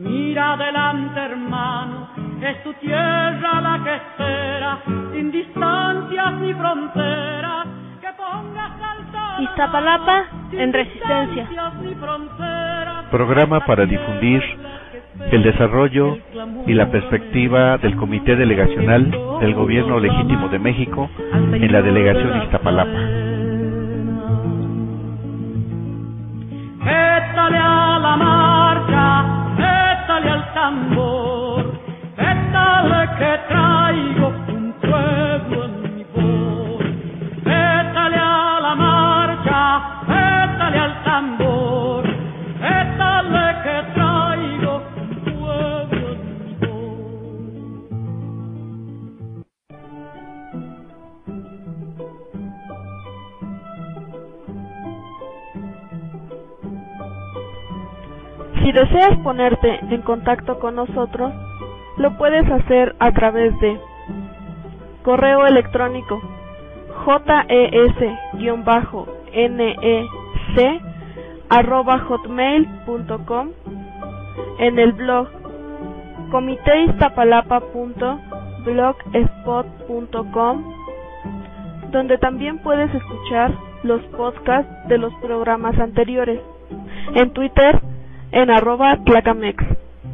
Mira adelante, hermano, es tu tierra la que espera, sin distancias ni fronteras, que pongas alta Iztapalapa en Resistencia. Programa para difundir el desarrollo y la perspectiva del Comité Delegacional del Gobierno Legítimo de México en la Delegación Iztapalapa. Étale a la marcha, étale al tambor, étale que traigo un pueblo en mi voz. Étale a la marcha, étale al tambor, étale que traigo un pueblo en mi Si deseas ponerte en contacto con nosotros, lo puedes hacer a través de correo electrónico jes-nec@hotmail.com, en el blog comiteiztapalapa.blogspot.com, donde también puedes escuchar los podcasts de los programas anteriores, en Twitter en @tlacamex.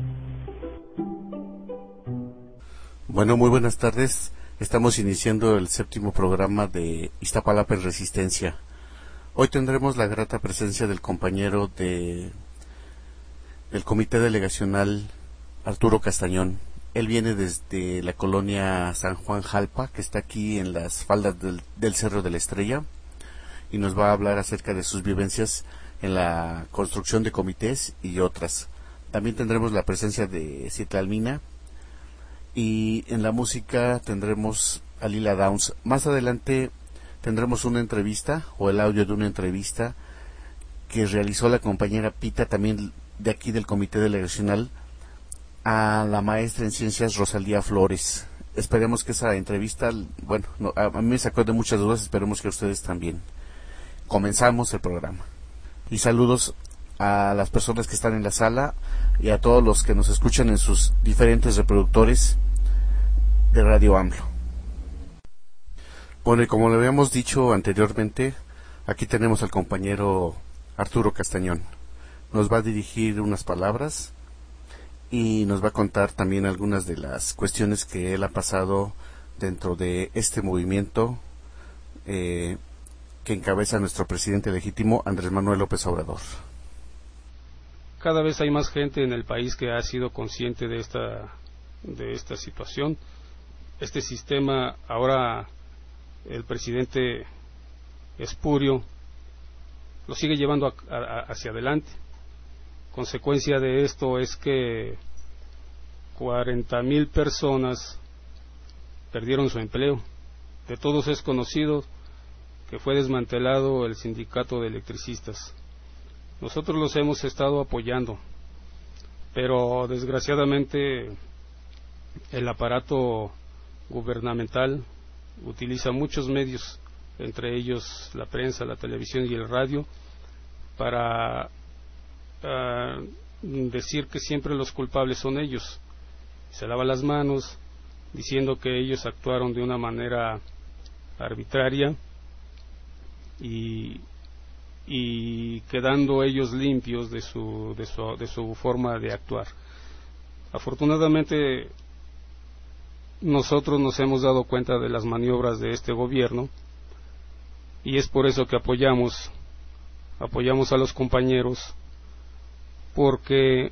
Bueno, muy buenas tardes. Estamos iniciando el 7º programa de Iztapalapa en Resistencia. Hoy tendremos la grata presencia del compañero del Comité Delegacional, Arturo Castañón. Él viene desde la colonia San Juan Jalpa, que está aquí en las faldas del Cerro de la Estrella, y nos va a hablar acerca de sus vivencias en la construcción de comités y otras. También tendremos la presencia de Citlali, y en la música tendremos a Lila Downs. Más adelante tendremos una entrevista, o el audio de una entrevista que realizó la compañera Pita, también de aquí del Comité Delegacional, a la maestra en ciencias Rosalía Flores. Esperemos que esa entrevista, a mí me sacó de muchas dudas, esperemos que a ustedes también. Comenzamos el programa. Y saludos a las personas que están en la sala y a todos los que nos escuchan en sus diferentes reproductores de Radio AMLO. Bueno, y como le habíamos dicho anteriormente, aquí tenemos al compañero Arturo Castañón. Nos va a dirigir unas palabras y nos va a contar también algunas de las cuestiones que él ha pasado dentro de este movimiento que encabeza nuestro presidente legítimo, Andrés Manuel López Obrador. Cada vez hay más gente en el país que ha sido consciente de esta situación. Este sistema, ahora el presidente espurio lo sigue llevando hacia adelante. Consecuencia de esto es que 40,000 personas perdieron su empleo. De todos es conocido que fue desmantelado el sindicato de electricistas. Nosotros los hemos estado apoyando, pero desgraciadamente el aparato gubernamental utiliza muchos medios, entre ellos la prensa, la televisión y el radio, para decir que siempre los culpables son ellos. Se lava las manos diciendo que ellos actuaron de una manera arbitraria y quedando ellos limpios de su forma de actuar. Afortunadamente nosotros nos hemos dado cuenta de las maniobras de este gobierno y es por eso que apoyamos a los compañeros, porque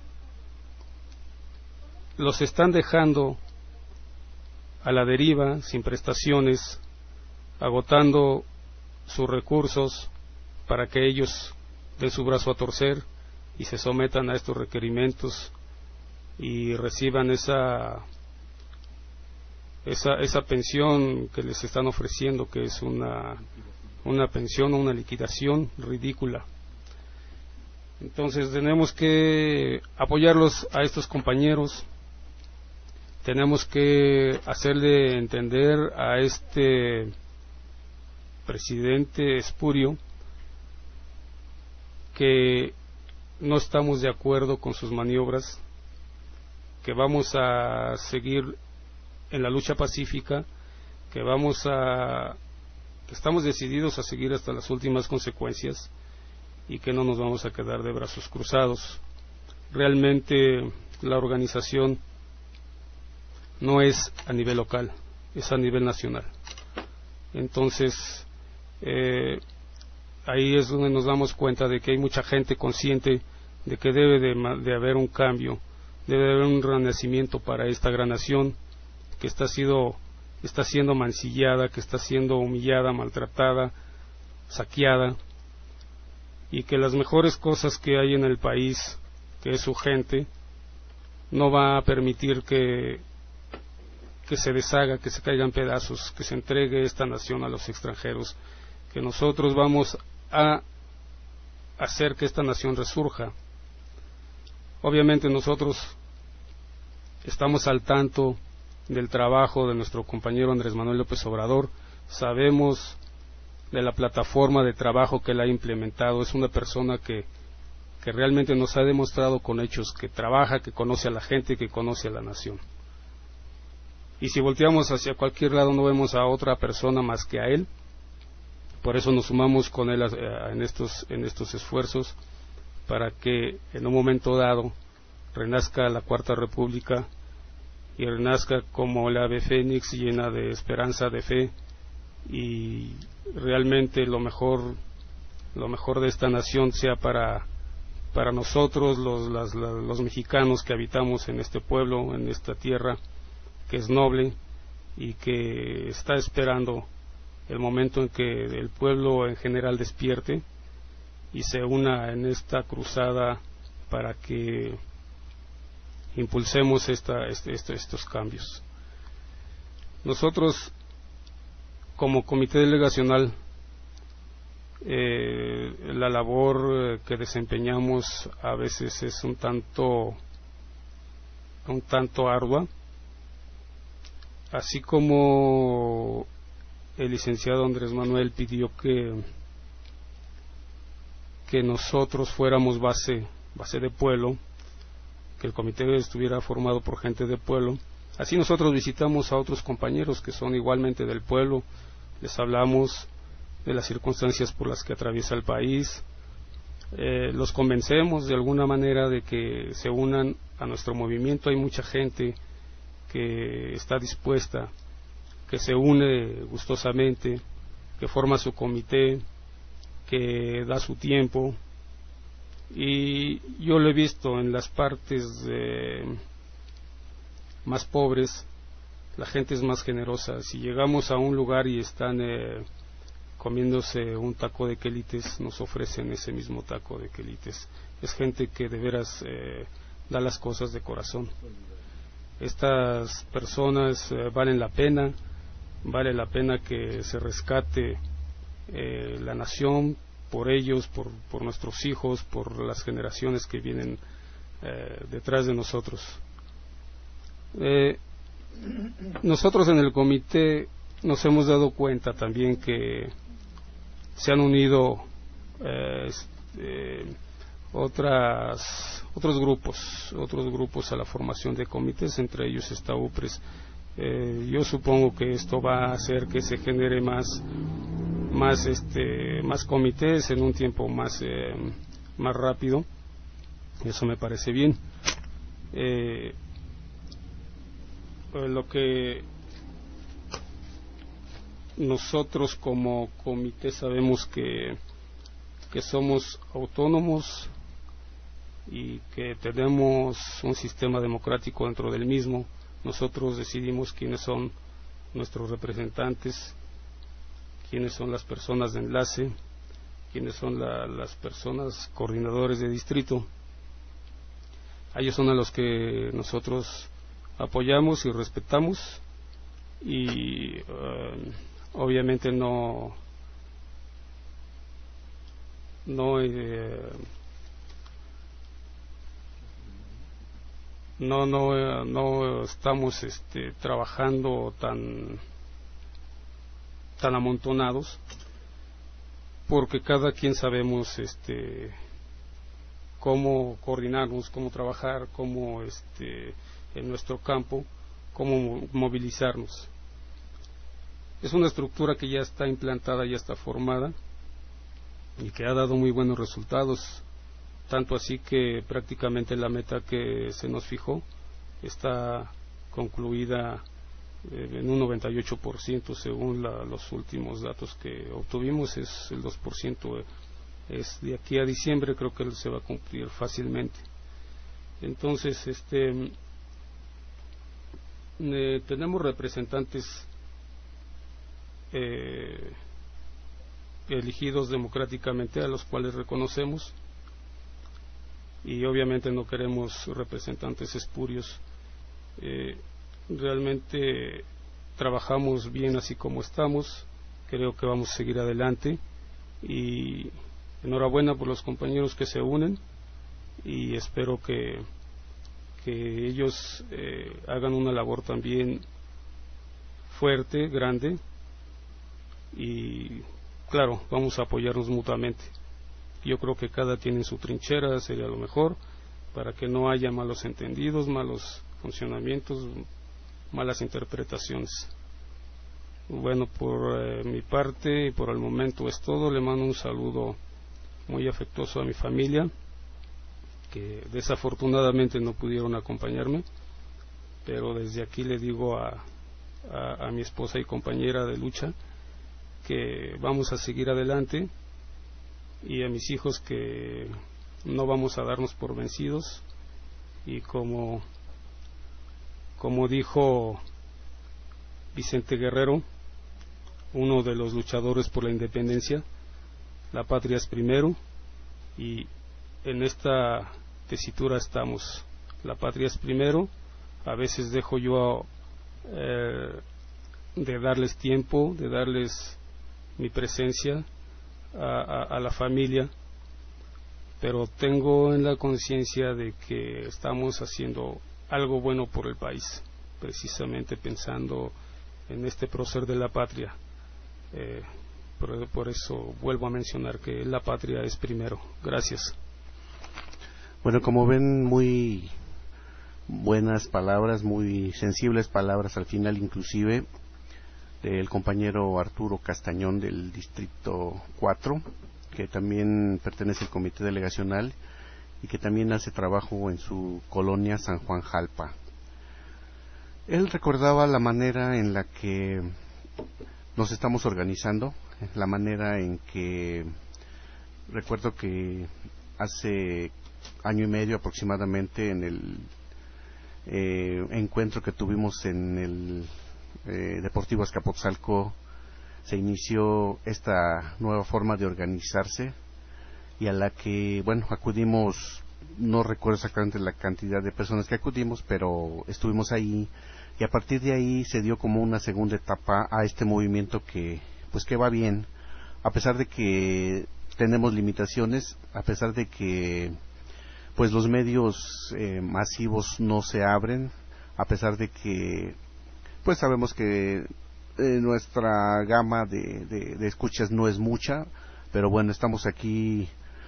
los están dejando a la deriva, sin prestaciones, agotando sus recursos para que ellos den su brazo a torcer y se sometan a estos requerimientos y reciban esa pensión que les están ofreciendo, que es una pensión o una liquidación ridícula. Entonces tenemos que apoyarlos a estos compañeros, tenemos que hacerle entender a este presidente espurio que no estamos de acuerdo con sus maniobras, que vamos a seguir en la lucha pacífica, que estamos decididos a seguir hasta las últimas consecuencias y que no nos vamos a quedar de brazos cruzados. Realmente la organización no es a nivel local, es a nivel nacional. Entonces, ahí es donde nos damos cuenta de que hay mucha gente consciente de que debe de haber un cambio, debe de haber un renacimiento para esta gran nación que está siendo mancillada, que está siendo humillada, maltratada, saqueada, y que las mejores cosas que hay en el país, que es su gente, no va a permitir que se deshaga, que se caiga en pedazos, que se entregue esta nación a los extranjeros, que nosotros vamos a hacer que esta nación resurja. Obviamente nosotros estamos al tanto del trabajo de nuestro compañero Andrés Manuel López Obrador, sabemos de la plataforma de trabajo que él ha implementado. Es una persona que realmente nos ha demostrado con hechos que trabaja, que conoce a la gente, que conoce a la nación. Y si volteamos hacia cualquier lado no vemos a otra persona más que a él. Por eso nos sumamos con él en estos esfuerzos para que en un momento dado renazca la Cuarta República y renazca como el ave fénix, llena de esperanza, de fe, y realmente lo mejor de esta nación sea para nosotros los mexicanos que habitamos en este pueblo, en esta tierra que es noble y que está esperando el momento en que el pueblo en general despierte y se una en esta cruzada para que impulsemos estos cambios. Nosotros, como comité delegacional, la labor que desempeñamos a veces es un tanto ardua, así como el licenciado Andrés Manuel pidió que nosotros fuéramos base de pueblo, que el comité estuviera formado por gente de pueblo. Así nosotros visitamos a otros compañeros que son igualmente del pueblo, les hablamos de las circunstancias por las que atraviesa el país, los convencemos de alguna manera de que se unan a nuestro movimiento. Hay mucha gente que está dispuesta, que se une gustosamente, que forma su comité, que da su tiempo, y yo lo he visto en las partes más pobres, la gente es más generosa. Si llegamos a un lugar y están comiéndose un taco de quelites, nos ofrecen ese mismo taco de quelites. Es gente que de veras da las cosas de corazón. Estas personas valen la pena, vale la pena que se rescate la nación por ellos, por nuestros hijos, por las generaciones que vienen detrás de nosotros. Nosotros en el comité nos hemos dado cuenta también que se han unido otros grupos a la formación de comités, entre ellos está UPRES. Yo supongo que esto va a hacer que se genere más comités en un tiempo más rápido. Eso me parece bien. Lo que nosotros como comité sabemos que somos autónomos y que tenemos un sistema democrático dentro del mismo. Nosotros decidimos quiénes son nuestros representantes, quiénes son las personas de enlace, quiénes son las personas coordinadores de distrito. A ellos son a los que nosotros apoyamos y respetamos, y obviamente no estamos trabajando tan amontonados, porque cada quien sabemos cómo coordinarnos, cómo trabajar, cómo en nuestro campo, cómo movilizarnos. Es una estructura que ya está implantada, ya está formada y que ha dado muy buenos resultados, tanto así que prácticamente la meta que se nos fijó está concluida en un 98%, según los últimos datos que obtuvimos. Es el 2%, es de aquí a diciembre, creo que se va a cumplir fácilmente. Entonces tenemos representantes elegidos democráticamente, a los cuales reconocemos, y obviamente no queremos representantes espurios. Realmente trabajamos bien así como estamos, creo que vamos a seguir adelante, y enhorabuena por los compañeros que se unen, y espero que ellos hagan una labor también fuerte, grande, y claro, vamos a apoyarnos mutuamente. Yo creo que cada quien en su trinchera sería lo mejor, para que no haya malos entendidos, malos funcionamientos, malas interpretaciones. Bueno, por mi parte y por el momento es todo. Le mando un saludo muy afectuoso a mi familia, que desafortunadamente no pudieron acompañarme, pero desde aquí le digo a mi esposa y compañera de lucha que vamos a seguir adelante, y a mis hijos que no vamos a darnos por vencidos, y como dijo Vicente Guerrero, uno de los luchadores por la independencia, la patria es primero, y en esta tesitura estamos. La patria es primero. A veces dejo yo de darles tiempo, de darles mi presencia a la familia, pero tengo en la conciencia de que estamos haciendo algo bueno por el país, precisamente pensando en este prócer de la patria. Por eso vuelvo a mencionar que la patria es primero. Gracias. Bueno, como ven, muy buenas palabras, muy sensibles palabras al final, inclusive del compañero Arturo Castañón del Distrito 4, que también pertenece al Comité Delegacional y que también hace trabajo en su colonia San Juan Jalpa. Él recordaba la manera en la que nos estamos organizando, la manera en que recuerdo que hace año y medio aproximadamente, en el encuentro que tuvimos en el Deportivo Azcapotzalco, se inició esta nueva forma de organizarse, y a la que, bueno, acudimos, no recuerdo exactamente la cantidad de personas que acudimos, pero estuvimos ahí, y a partir de ahí se dio como una segunda etapa a este movimiento que va bien, a pesar de que tenemos limitaciones, a pesar de que pues los medios masivos no se abren, a pesar de que pues sabemos que nuestra gama de escuchas no es mucha, pero bueno, estamos aquí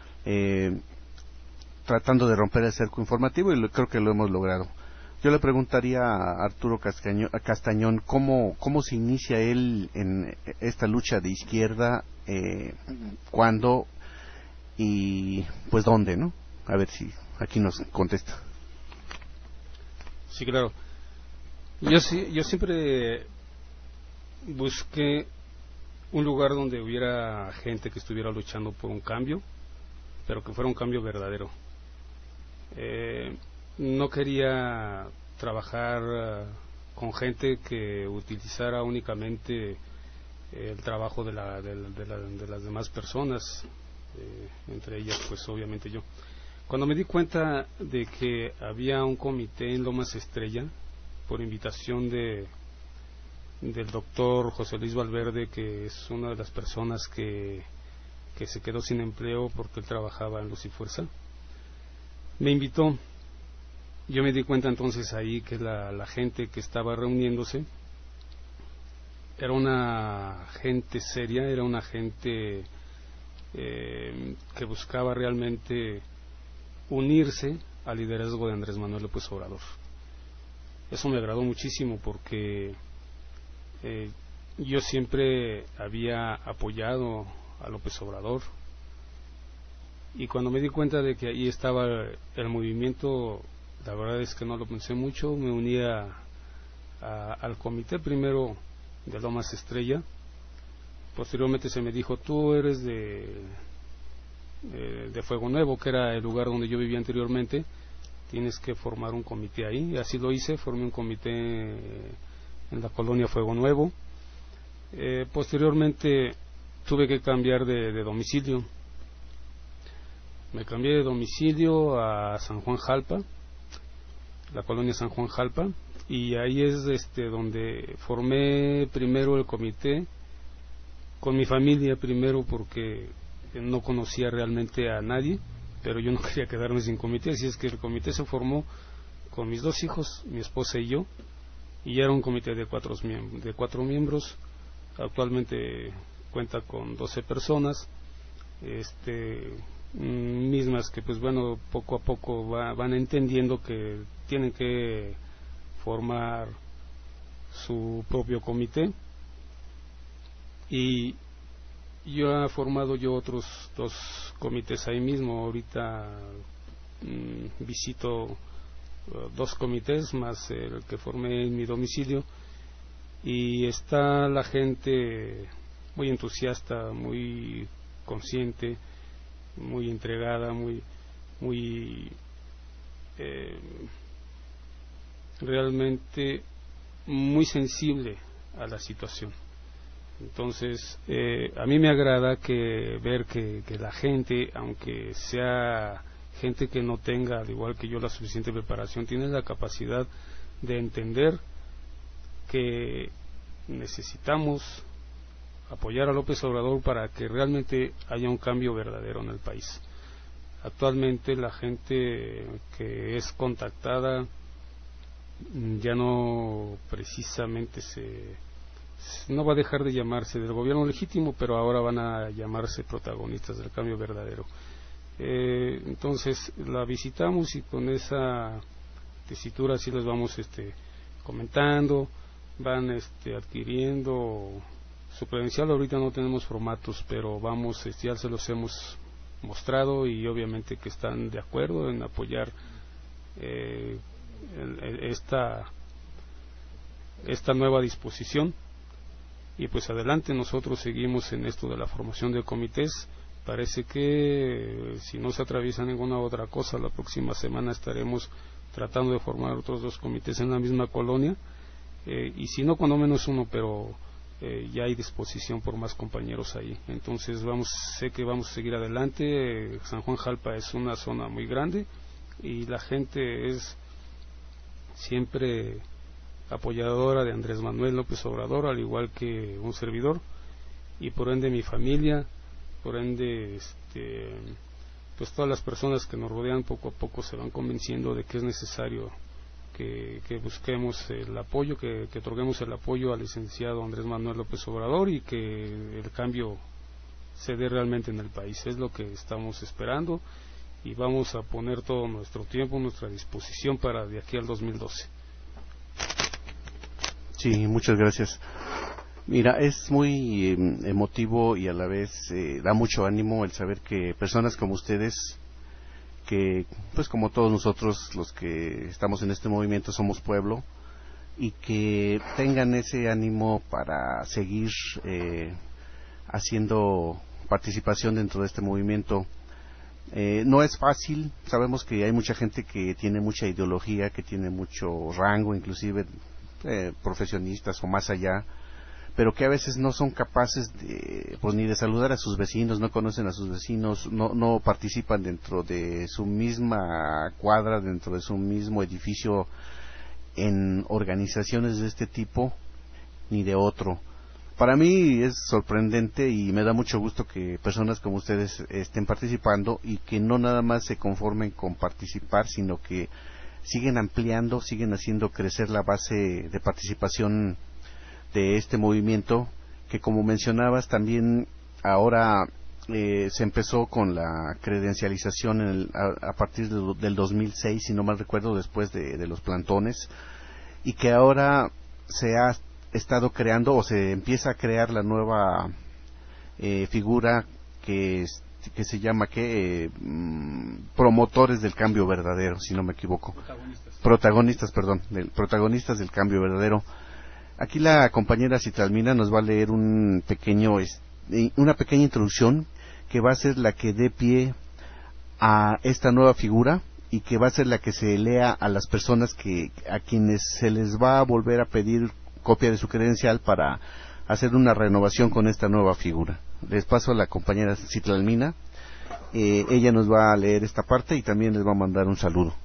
tratando de romper el cerco informativo, y creo que lo hemos logrado. Yo le preguntaría a Arturo Castañón cómo se inicia él en esta lucha de izquierda, cuándo y pues dónde, ¿no? A ver si aquí nos contesta. Sí, claro. Yo siempre busqué un lugar donde hubiera gente que estuviera luchando por un cambio, pero que fuera un cambio verdadero. No quería trabajar con gente que utilizara únicamente el trabajo de las demás personas, entre ellas pues obviamente yo. Cuando me di cuenta de que había un comité en Lomas Estrella, por invitación del doctor José Luis Valverde, que es una de las personas que se quedó sin empleo porque él trabajaba en Luz y Fuerza, me invitó. Yo me di cuenta entonces ahí que la gente que estaba reuniéndose era una gente seria, era una gente que buscaba realmente unirse al liderazgo de Andrés Manuel López Obrador. Eso me agradó muchísimo porque yo siempre había apoyado a López Obrador, y cuando me di cuenta de que ahí estaba el movimiento, la verdad es que no lo pensé mucho, me uní al comité primero de Lomas Estrella. Posteriormente se me dijo: tú eres de Fuego Nuevo, que era el lugar donde yo vivía anteriormente, tienes que formar un comité ahí. Y así lo hice, formé un comité en la colonia Fuego Nuevo. Posteriormente tuve que cambiar de domicilio. Me cambié de domicilio a San Juan Jalpa, la colonia San Juan Jalpa, y ahí es donde formé primero el comité con mi familia primero, porque no conocía realmente a nadie, pero yo no quería quedarme sin comité, así es que el comité se formó con mis 2 hijos, mi esposa y yo, y era un comité de 4 miembros. Actualmente cuenta con 12 personas, mismas que pues bueno, poco a poco van entendiendo que tienen que formar su propio comité, y yo he formado otros 2 comités ahí mismo. Ahorita visito 2 comités más el que formé en mi domicilio, y está la gente muy entusiasta, muy consciente, muy entregada, realmente muy sensible a la situación. Entonces a mí me agrada ver que la gente, aunque sea gente que no tenga, al igual que yo, la suficiente preparación, tiene la capacidad de entender que necesitamos apoyar a López Obrador para que realmente haya un cambio verdadero en el país. Actualmente la gente que es contactada ya no precisamente no va a dejar de llamarse del gobierno legítimo, pero ahora van a llamarse protagonistas del cambio verdadero. Entonces la visitamos, y con esa tesitura así les vamos comentando, van adquiriendo su credencial. Ahorita no tenemos formatos, pero vamos, ya se los hemos mostrado, y obviamente que están de acuerdo en apoyar esta nueva disposición. Y pues adelante, nosotros seguimos en esto de la formación de comités. Parece que si no se atraviesa ninguna otra cosa, la próxima semana estaremos tratando de formar otros 2 comités en la misma colonia, y si no, cuando menos uno, pero ya hay disposición por más compañeros ahí. Entonces sé que vamos a seguir adelante. San Juan Jalpa es una zona muy grande, y la gente es siempre apoyadora de Andrés Manuel López Obrador, al igual que un servidor, y por ende mi familia, por ende pues todas las personas que nos rodean poco a poco se van convenciendo de que es necesario que busquemos el apoyo, que otorguemos el apoyo al licenciado Andrés Manuel López Obrador, y que el cambio se dé realmente en el país. Es lo que estamos esperando, y vamos a poner todo nuestro tiempo, nuestra disposición para de aquí al 2012. Sí, muchas gracias. Mira, es muy emotivo, y a la vez da mucho ánimo el saber que personas como ustedes, que pues como todos nosotros los que estamos en este movimiento somos pueblo, y que tengan ese ánimo para seguir haciendo participación dentro de este movimiento. No es fácil, sabemos que hay mucha gente que tiene mucha ideología, que tiene mucho rango, inclusive profesionistas o más allá, pero que a veces no son capaces de, pues, ni de saludar a sus vecinos, no conocen a sus vecinos, no participan dentro de su misma cuadra, dentro de su mismo edificio, en organizaciones de este tipo ni de otro. Para mí es sorprendente, y me da mucho gusto que personas como ustedes estén participando, y que no nada más se conformen con participar, sino que siguen ampliando, siguen haciendo crecer la base de participación de este movimiento, que como mencionabas también ahora se empezó con la credencialización a partir del 2006, si no mal recuerdo, después de los plantones, y que ahora se ha estado creando o se empieza a crear la nueva figura que se llama promotores del cambio verdadero, si no me equivoco. Protagonistas del cambio verdadero. Aquí la compañera Citralmina nos va a leer una pequeña introducción que va a ser la que dé pie a esta nueva figura y que va a ser la que se lea a las personas a quienes se les va a volver a pedir copia de su credencial para hacer una renovación con esta nueva figura. Les paso a la compañera Citralmina. Ella nos va a leer esta parte y también les va a mandar un saludo.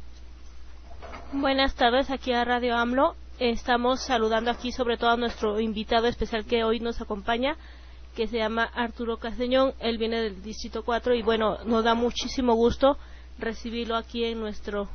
Buenas tardes, aquí a Radio AMLO. Estamos saludando aquí sobre todo a nuestro invitado especial que hoy nos acompaña, que se llama Arturo Castañón. Él viene del Distrito 4 y bueno, nos da muchísimo gusto recibirlo aquí en nuestro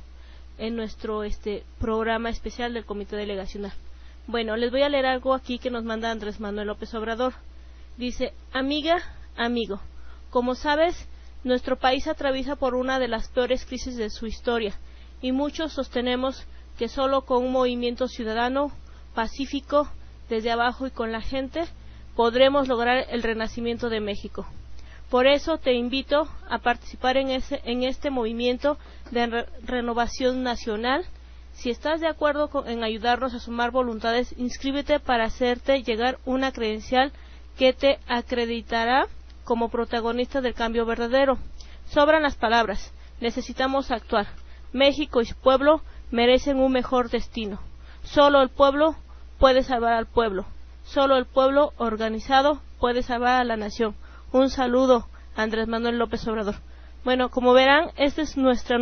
programa especial del Comité Delegacional. Bueno, les voy a leer algo aquí que nos manda Andrés Manuel López Obrador. Dice: amiga, amigo, como sabes, nuestro país atraviesa por una de las peores crisis de su historia y muchos sostenemos que solo con un movimiento ciudadano, pacífico, desde abajo y con la gente, podremos lograr el renacimiento de México. Por eso te invito a participar en este movimiento de renovación nacional. Si estás de acuerdo en ayudarnos a sumar voluntades, inscríbete para hacerte llegar una credencial que te acreditará como protagonista del cambio verdadero. Sobran las palabras, necesitamos actuar. México y su pueblo merecen un mejor destino. Solo el pueblo puede salvar al pueblo. Solo el pueblo organizado puede salvar a la nación. Un saludo, Andrés Manuel López Obrador. Bueno, como verán, este es nuestro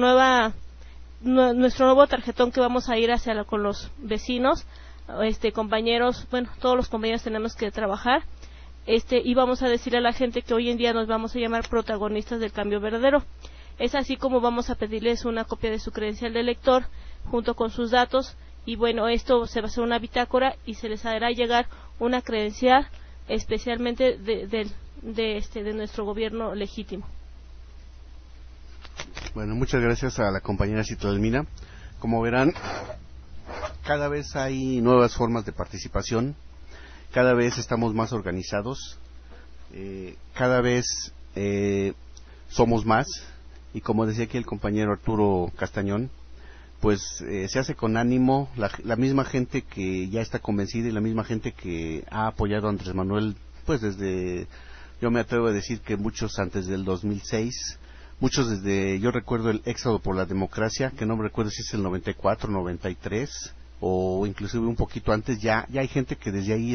nuevo tarjetón que vamos a ir con los vecinos, compañeros, bueno, todos los compañeros tenemos que trabajar, y vamos a decirle a la gente que hoy en día nos vamos a llamar protagonistas del cambio verdadero. Es así como vamos a pedirles una copia de su credencial de elector junto con sus datos, y bueno, esto se va a hacer una bitácora y se les hará llegar una credencial especialmente de nuestro gobierno legítimo. Bueno, muchas gracias a la compañera Citralmina. Como verán, cada vez hay nuevas formas de participación, cada vez estamos más organizados, cada vez somos más, y como decía aquí el compañero Arturo Castañón, pues se hace con ánimo. La misma gente que ya está convencida y la misma gente que ha apoyado a Andrés Manuel, pues desde, yo me atrevo a decir que muchos antes del 2006, muchos desde, yo recuerdo el éxodo por la democracia, que no me recuerdo si es el 94, 93, o inclusive un poquito antes, ya hay gente que desde ahí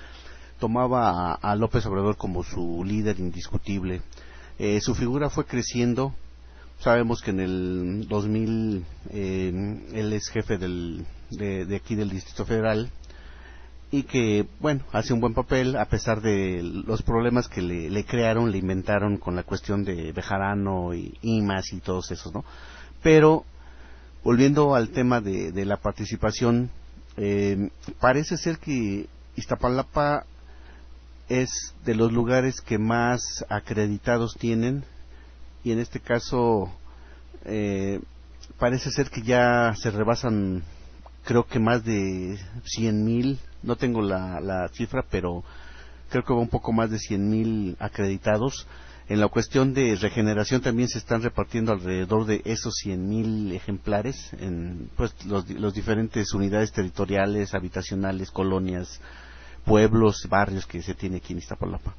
tomaba a López Obrador como su líder indiscutible. Su figura fue creciendo. Sabemos que en el 2000 él es jefe de aquí del Distrito Federal y que, bueno, hace un buen papel a pesar de los problemas que le crearon, le inventaron con la cuestión de Bejarano y IMAS y todos esos, ¿no? Pero, volviendo al tema de la participación, parece ser que Iztapalapa es de los lugares que más acreditados tienen, y en este caso parece ser que ya se rebasan, creo que más de 100,000, no tengo la cifra, pero creo que va un poco más de 100,000 acreditados. En la cuestión de regeneración también se están repartiendo alrededor de esos 100,000 ejemplares en pues los diferentes unidades territoriales, habitacionales, colonias, pueblos, barrios que se tiene aquí en Iztapalapa.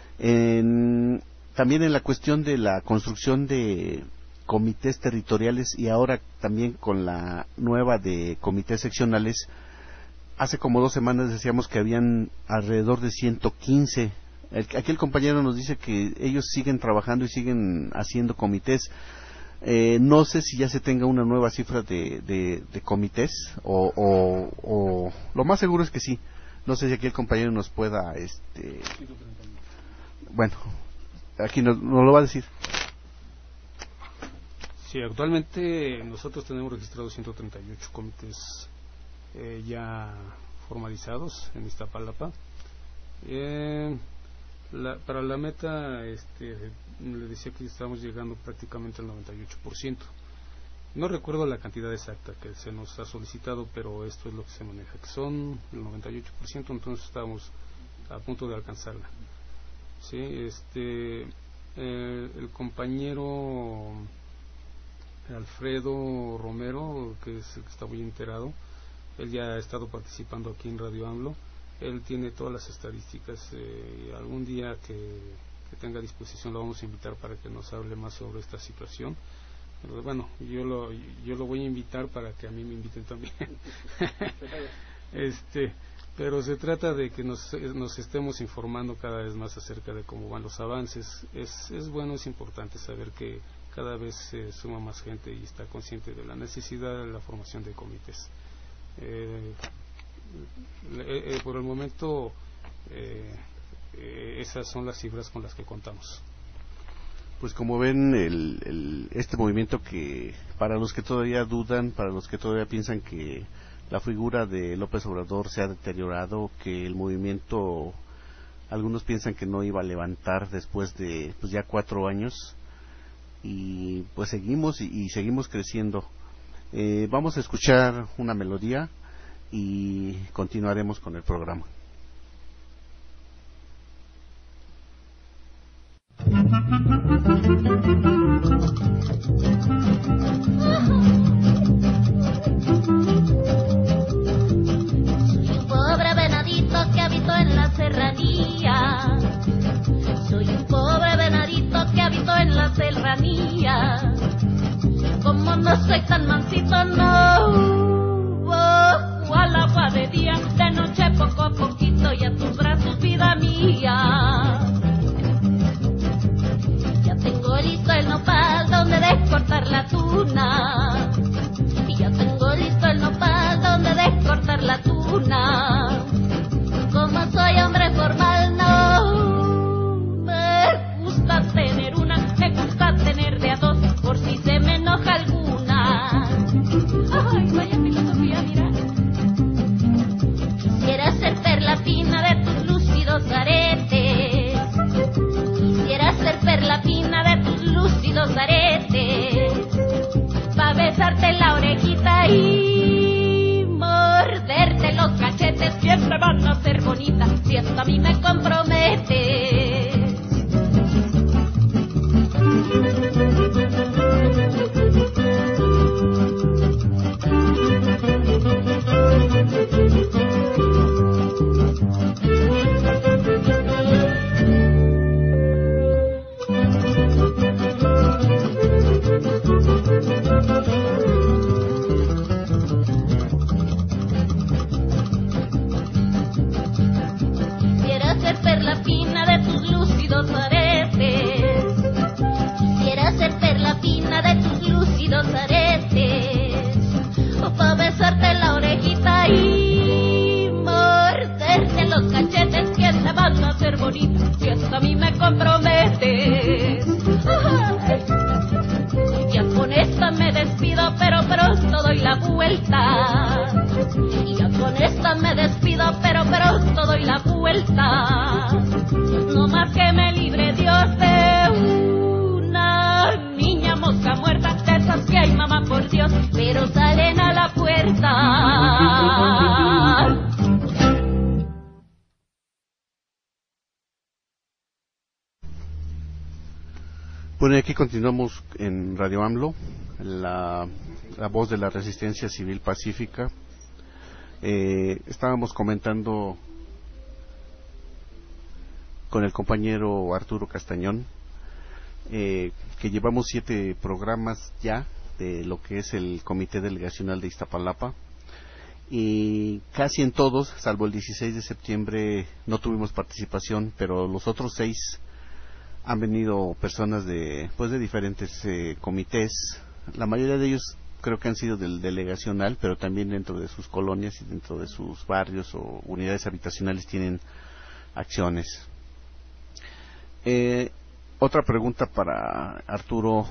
También en la cuestión de la construcción de comités territoriales y ahora también con la nueva de comités seccionales, hace como 2 semanas decíamos que habían alrededor de 115. Aquí el compañero nos dice que ellos siguen trabajando y siguen haciendo comités. No sé si ya se tenga una nueva cifra de comités o lo más seguro es que sí. No sé si aquí el compañero nos pueda bueno, aquí nos lo va a decir. Sí, actualmente nosotros tenemos registrados 138 comités ya formalizados en Iztapalapa. Para la meta, le decía que estamos llegando prácticamente al 98%. No recuerdo la cantidad exacta que se nos ha solicitado, pero esto es lo que se maneja, que son el 98%, entonces estamos a punto de alcanzarla. Sí, el compañero Alfredo Romero, que es el que está muy enterado, él ya ha estado participando aquí en Radio AMLO, él tiene todas las estadísticas, algún día que tenga disposición lo vamos a invitar para que nos hable más sobre esta situación. Pero bueno, yo lo voy a invitar para que a mí me inviten también. Pero se trata de que nos estemos informando cada vez más acerca de cómo van los avances. Es bueno, es importante saber que cada vez se suma más gente y está consciente de la necesidad de la formación de comités. Por el momento, esas son las cifras con las que contamos. Pues como ven, este movimiento, que para los que todavía dudan, para los que todavía piensan que la figura de López Obrador se ha deteriorado, que el movimiento, algunos piensan que no iba a levantar después de ya 4 años, y pues seguimos y seguimos creciendo. Vamos a escuchar una melodía y continuaremos con el programa. Soy un pobre venadito que habito en la serranía. Como no soy tan mansito, no bajo al agua de día, de noche poco a poquito y a tus brazos, vida mía. Ya tengo listo el nopal donde descortar la tuna, y ya tengo listo el nopal donde descortar la tuna. Como soy hombre formal, no me gusta tener una, me gusta tener de a dos, por si se me enoja alguna. Ay, vaya filosofía, mira. Quisiera ser perla fina de tus lúcidos aretes, quisiera ser perla fina de tus lúcidos aretes, pa' besarte la orejita y morderte los cachetes, siempre van a ser bonitas si hasta a mí me comprometes. Bueno, aquí continuamos en Radio AMLO, la voz de la Resistencia Civil Pacífica. Estábamos comentando con el compañero Arturo Castañón que llevamos 7 programas ya de lo que es el Comité Delegacional de Iztapalapa, y casi en todos, salvo el 16 de septiembre, no tuvimos participación, pero los otros 6 han venido personas de diferentes comités. La mayoría de ellos creo que han sido del delegacional, pero también dentro de sus colonias y dentro de sus barrios o unidades habitacionales tienen acciones. Otra pregunta para Arturo.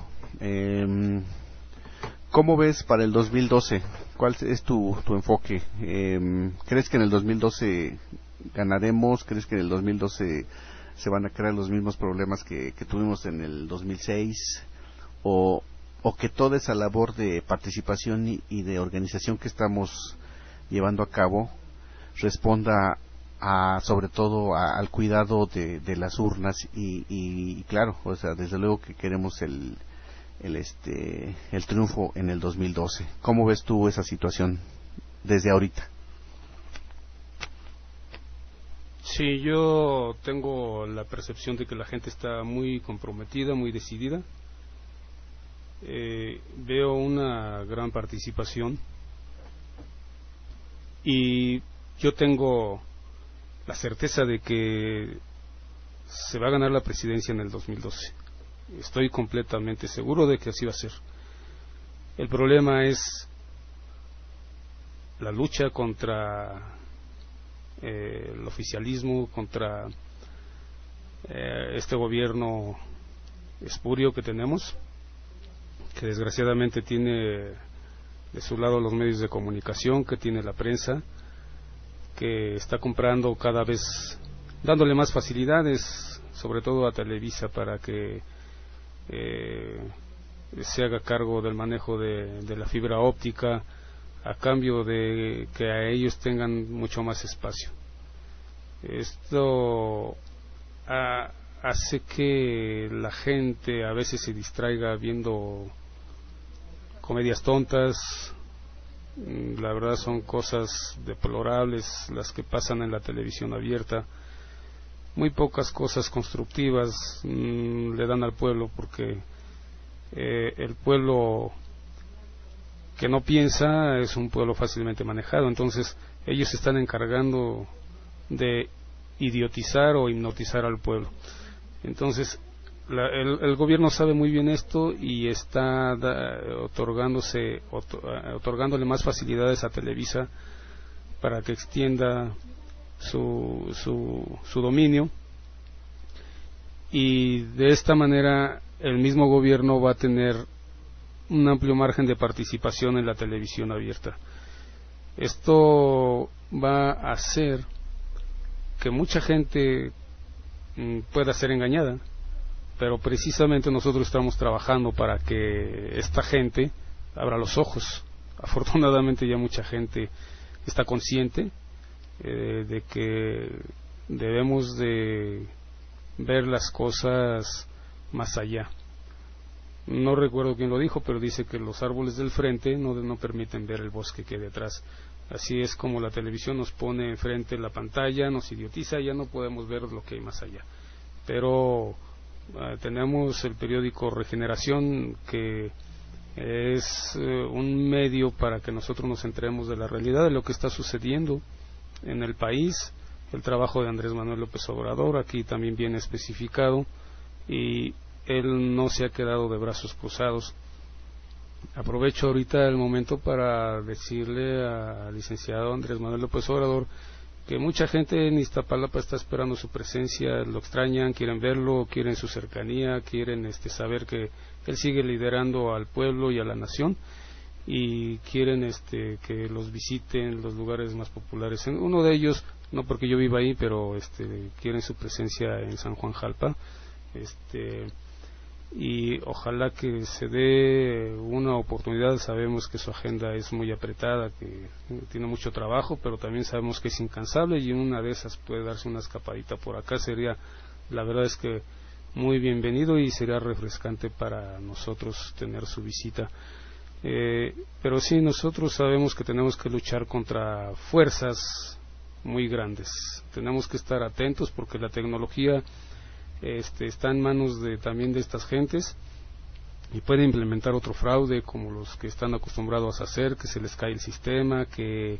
¿Cómo ves para el 2012? ¿Cuál es tu enfoque? ¿Crees que en el 2012 ganaremos? ¿Crees que en el 2012 se van a crear los mismos problemas que tuvimos en el 2006, o que toda esa labor de participación y de organización que estamos llevando a cabo responda sobre todo al cuidado de las urnas y claro, o sea, desde luego que queremos el triunfo en el 2012. ¿Cómo ves tú esa situación desde ahorita? Sí, yo tengo la percepción de que la gente está muy comprometida, muy decidida. Veo una gran participación y yo tengo la certeza de que se va a ganar la presidencia en el 2012. Estoy completamente seguro de que así va a ser. El problema es la lucha contra el oficialismo, contra este gobierno espurio que tenemos, que desgraciadamente tiene de su lado los medios de comunicación, que tiene la prensa, que está comprando cada vez, dándole más facilidades, sobre todo a Televisa, para que se haga cargo del manejo de la fibra óptica, a cambio de que a ellos tengan mucho más espacio. Esto hace que la gente a veces se distraiga viendo comedias tontas. La verdad son cosas deplorables las que pasan en la televisión abierta. Muy pocas cosas constructivas le dan al pueblo, porque el pueblo que no piensa es un pueblo fácilmente manejado. Entonces ellos se están encargando de idiotizar o hipnotizar al pueblo. Entonces el gobierno sabe muy bien esto y está otorgándole más facilidades a Televisa para que extienda su dominio, y de esta manera el mismo gobierno va a tener un amplio margen de participación en la televisión abierta. Esto va a hacer que mucha gente pueda ser engañada, pero precisamente nosotros estamos trabajando para que esta gente abra los ojos. Afortunadamente ya mucha gente está consciente de que debemos de ver las cosas más allá. No recuerdo quién lo dijo, pero dice que los árboles del frente no permiten ver el bosque que hay detrás. Así es como la televisión nos pone enfrente la pantalla, nos idiotiza, ya no podemos ver lo que hay más allá. Pero tenemos el periódico Regeneración, que es un medio para que nosotros nos enteremos de la realidad, de lo que está sucediendo en el país. El trabajo de Andrés Manuel López Obrador aquí también viene especificado, y él no se ha quedado de brazos cruzados. Aprovecho ahorita el momento para decirle al licenciado Andrés Manuel López Obrador que mucha gente en Iztapalapa está esperando su presencia, lo extrañan, quieren verlo, quieren su cercanía, quieren saber que él sigue liderando al pueblo y a la nación, y quieren que los visiten los lugares más populares. Uno de ellos, no porque yo viva ahí, pero quieren su presencia en San Juan Jalpa, y ojalá que se dé una oportunidad. Sabemos que su agenda es muy apretada, que tiene mucho trabajo, pero también sabemos que es incansable, y en una de esas puede darse una escapadita por acá. La verdad es que muy bienvenido, y sería refrescante para nosotros tener su visita. Pero sí, nosotros sabemos que tenemos que luchar contra fuerzas muy grandes. Tenemos que estar atentos, porque la tecnología está en manos también de estas gentes, y puede implementar otro fraude como los que están acostumbrados a hacer, que se les cae el sistema, que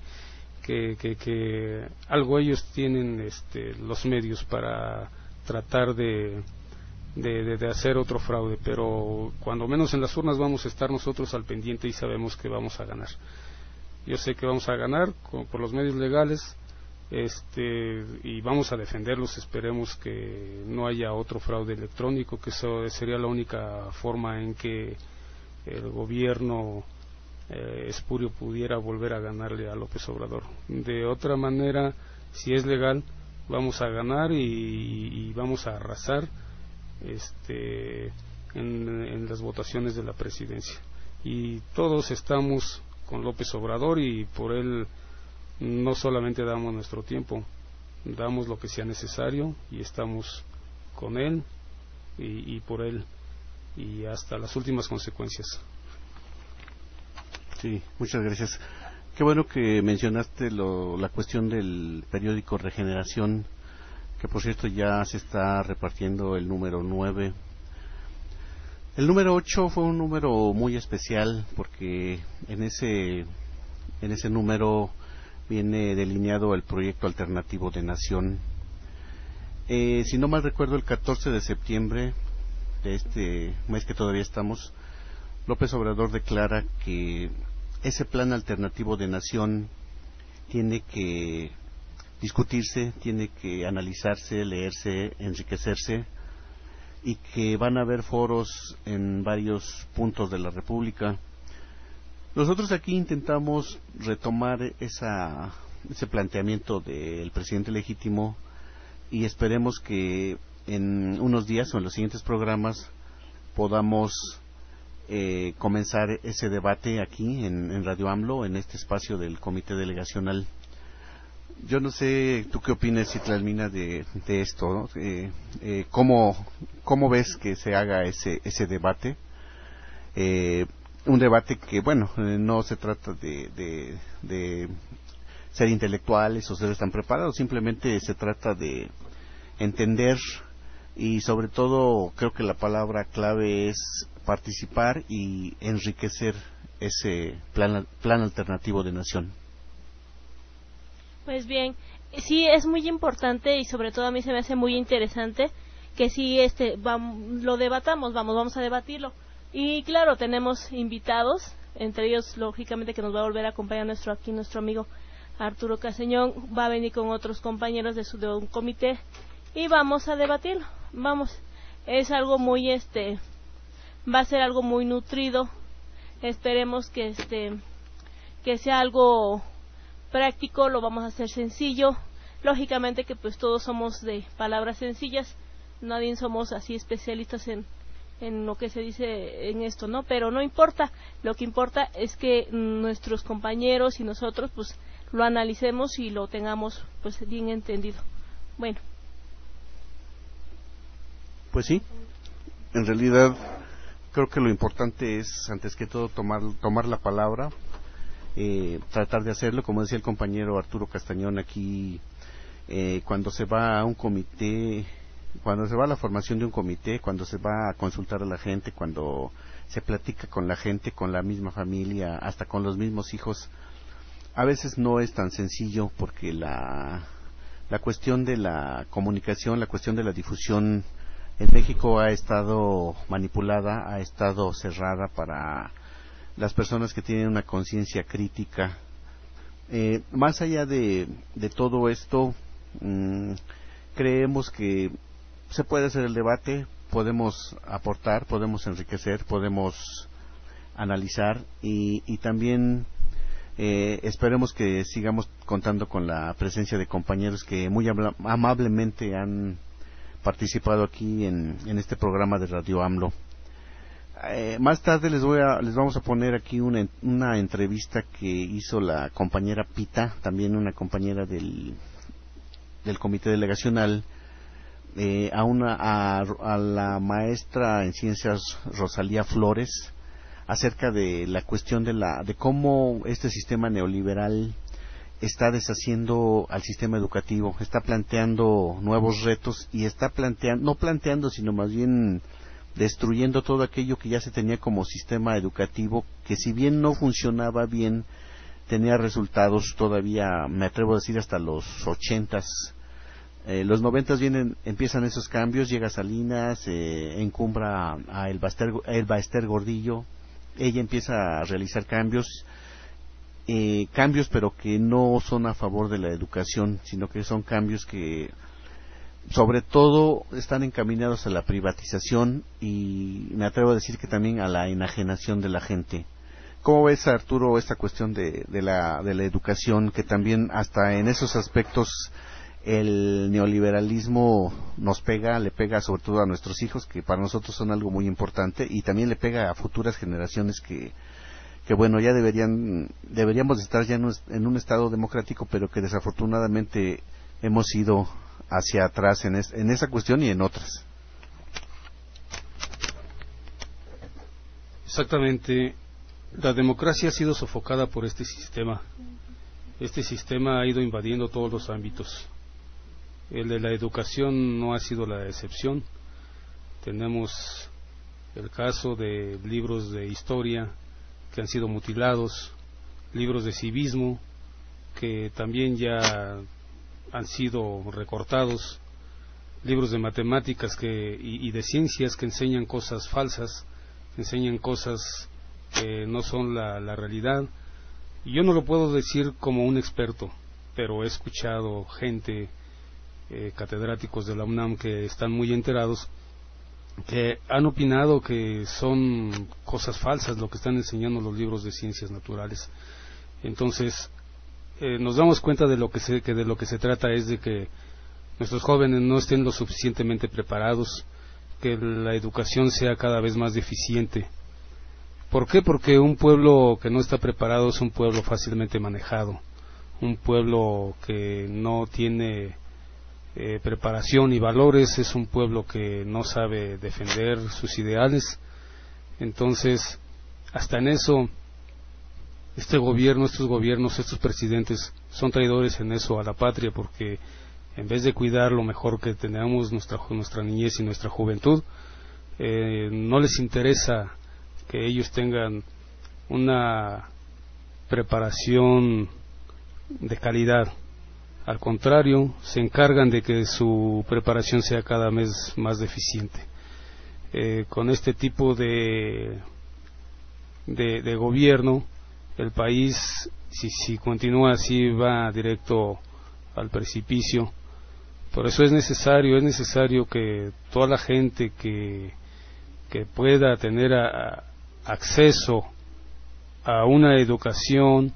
algo ellos tienen los medios para tratar de hacer otro fraude. Pero cuando menos en las urnas vamos a estar nosotros al pendiente, y sabemos que vamos a ganar. Yo sé que vamos a ganar por los medios legales, y vamos a defenderlos. Esperemos que no haya otro fraude electrónico, que eso sería la única forma en que el gobierno espurio pudiera volver a ganarle a López Obrador. De otra manera, si es legal, vamos a ganar y vamos a arrasar en las votaciones de la presidencia. Y todos estamos con López Obrador, y por él no solamente damos nuestro tiempo, damos lo que sea necesario y estamos con él y por él y hasta las últimas consecuencias. Sí, muchas gracias. Qué bueno que mencionaste la cuestión del periódico Regeneración, que por cierto ya se está repartiendo el número 9. El número 8 fue un número muy especial porque en ese número viene delineado el proyecto alternativo de nación. Si no mal recuerdo, el 14 de septiembre de este mes que todavía estamos, López Obrador declara que ese plan alternativo de nación tiene que discutirse, tiene que analizarse, leerse, enriquecerse, y que van a haber foros en varios puntos de la República. Nosotros aquí intentamos retomar ese planteamiento del presidente legítimo, y esperemos que en unos días o en los siguientes programas podamos comenzar ese debate aquí en Radio AMLO, en este espacio del Comité Delegacional. Yo no sé, ¿tú qué opinas, Citlalmina, de esto, ¿no? ¿Cómo ves que se haga ese debate? Un debate que, bueno, no se trata de ser intelectuales o ser tan preparados, simplemente se trata de entender, y sobre todo creo que la palabra clave es participar y enriquecer ese plan alternativo de nación. Pues bien, sí es muy importante, y sobre todo a mí se me hace muy interesante que sí lo debatamos, vamos a debatirlo. Y claro, tenemos invitados, entre ellos lógicamente que nos va a volver a acompañar nuestro amigo Arturo Castañón, va a venir con otros compañeros de un comité y vamos a debatirlo. Es algo muy va a ser algo muy nutrido. Esperemos que sea algo práctico, lo vamos a hacer sencillo. Lógicamente que pues todos somos de palabras sencillas, nadie somos así especialistas en lo que se dice en esto, ¿no? Pero no importa, lo que importa es que nuestros compañeros y nosotros pues lo analicemos y lo tengamos pues bien entendido. Bueno. Pues sí, en realidad creo que lo importante es, antes que todo, tomar la palabra, tratar de hacerlo, como decía el compañero Arturo Castañón aquí, cuando se va a un comité, cuando se va a la formación de un comité, cuando se va a consultar a la gente, cuando se platica con la gente, con la misma familia, hasta con los mismos hijos, a veces no es tan sencillo, porque la cuestión de la comunicación, la cuestión de la difusión en México ha estado manipulada, ha estado cerrada para las personas que tienen una conciencia crítica. Más allá de todo esto, creemos que se puede hacer el debate, podemos aportar, podemos enriquecer, podemos analizar, y también esperemos que sigamos contando con la presencia de compañeros que muy amablemente han participado aquí en este programa de Radio AMLO. Más tarde les vamos a poner aquí una entrevista que hizo la compañera Pita, también una compañera del Comité Delegacional, a la maestra en ciencias Rosalía Flores, acerca de la cuestión de cómo este sistema neoliberal está deshaciendo al sistema educativo, está planteando nuevos retos, y está no planteando, sino más bien destruyendo todo aquello que ya se tenía como sistema educativo, que si bien no funcionaba bien, tenía resultados todavía, me atrevo a decir, hasta los 80s. Los 90s empiezan esos cambios, llega Salinas, encumbra a Elba Ester Gordillo, ella empieza a realizar cambios pero que no son a favor de la educación, sino que son cambios que sobre todo están encaminados a la privatización, y me atrevo a decir que también a la enajenación de la gente. ¿Cómo ves, Arturo, esta cuestión de la educación, que también hasta en esos aspectos el neoliberalismo nos pega, le pega sobre todo a nuestros hijos, que para nosotros son algo muy importante, y también le pega a futuras generaciones que bueno, ya deberíamos estar ya en un estado democrático, pero que desafortunadamente hemos ido hacia atrás en esa cuestión y en otras. Exactamente. La democracia ha sido sofocada por este sistema. Este sistema ha ido invadiendo todos los ámbitos. El de la educación no ha sido la excepción. Tenemos el caso de libros de historia que han sido mutilados, libros de civismo que también ya han sido recortados, libros de matemáticas y de ciencias que enseñan cosas falsas, que enseñan cosas que no son la realidad. Y yo no lo puedo decir como un experto, pero he escuchado gente, catedráticos de la UNAM que están muy enterados, que han opinado que son cosas falsas lo que están enseñando los libros de ciencias naturales. Entonces nos damos cuenta de lo que se trata es de que nuestros jóvenes no estén lo suficientemente preparados, que la educación sea cada vez más deficiente. ¿Por qué? Porque un pueblo que no está preparado es un pueblo fácilmente manejado, un pueblo que no tiene preparación y valores, es un pueblo que no sabe defender sus ideales. Entonces, hasta en eso, estos gobiernos, estos presidentes son traidores en eso a la patria, porque en vez de cuidar lo mejor que tenemos, nuestra niñez y nuestra juventud, no les interesa que ellos tengan una preparación de calidad. Al contrario, se encargan de que su preparación sea cada vez más deficiente. Con este tipo de gobierno, el país, si continúa así, va directo al precipicio. Por eso es necesario que toda la gente que pueda tener acceso a una educación,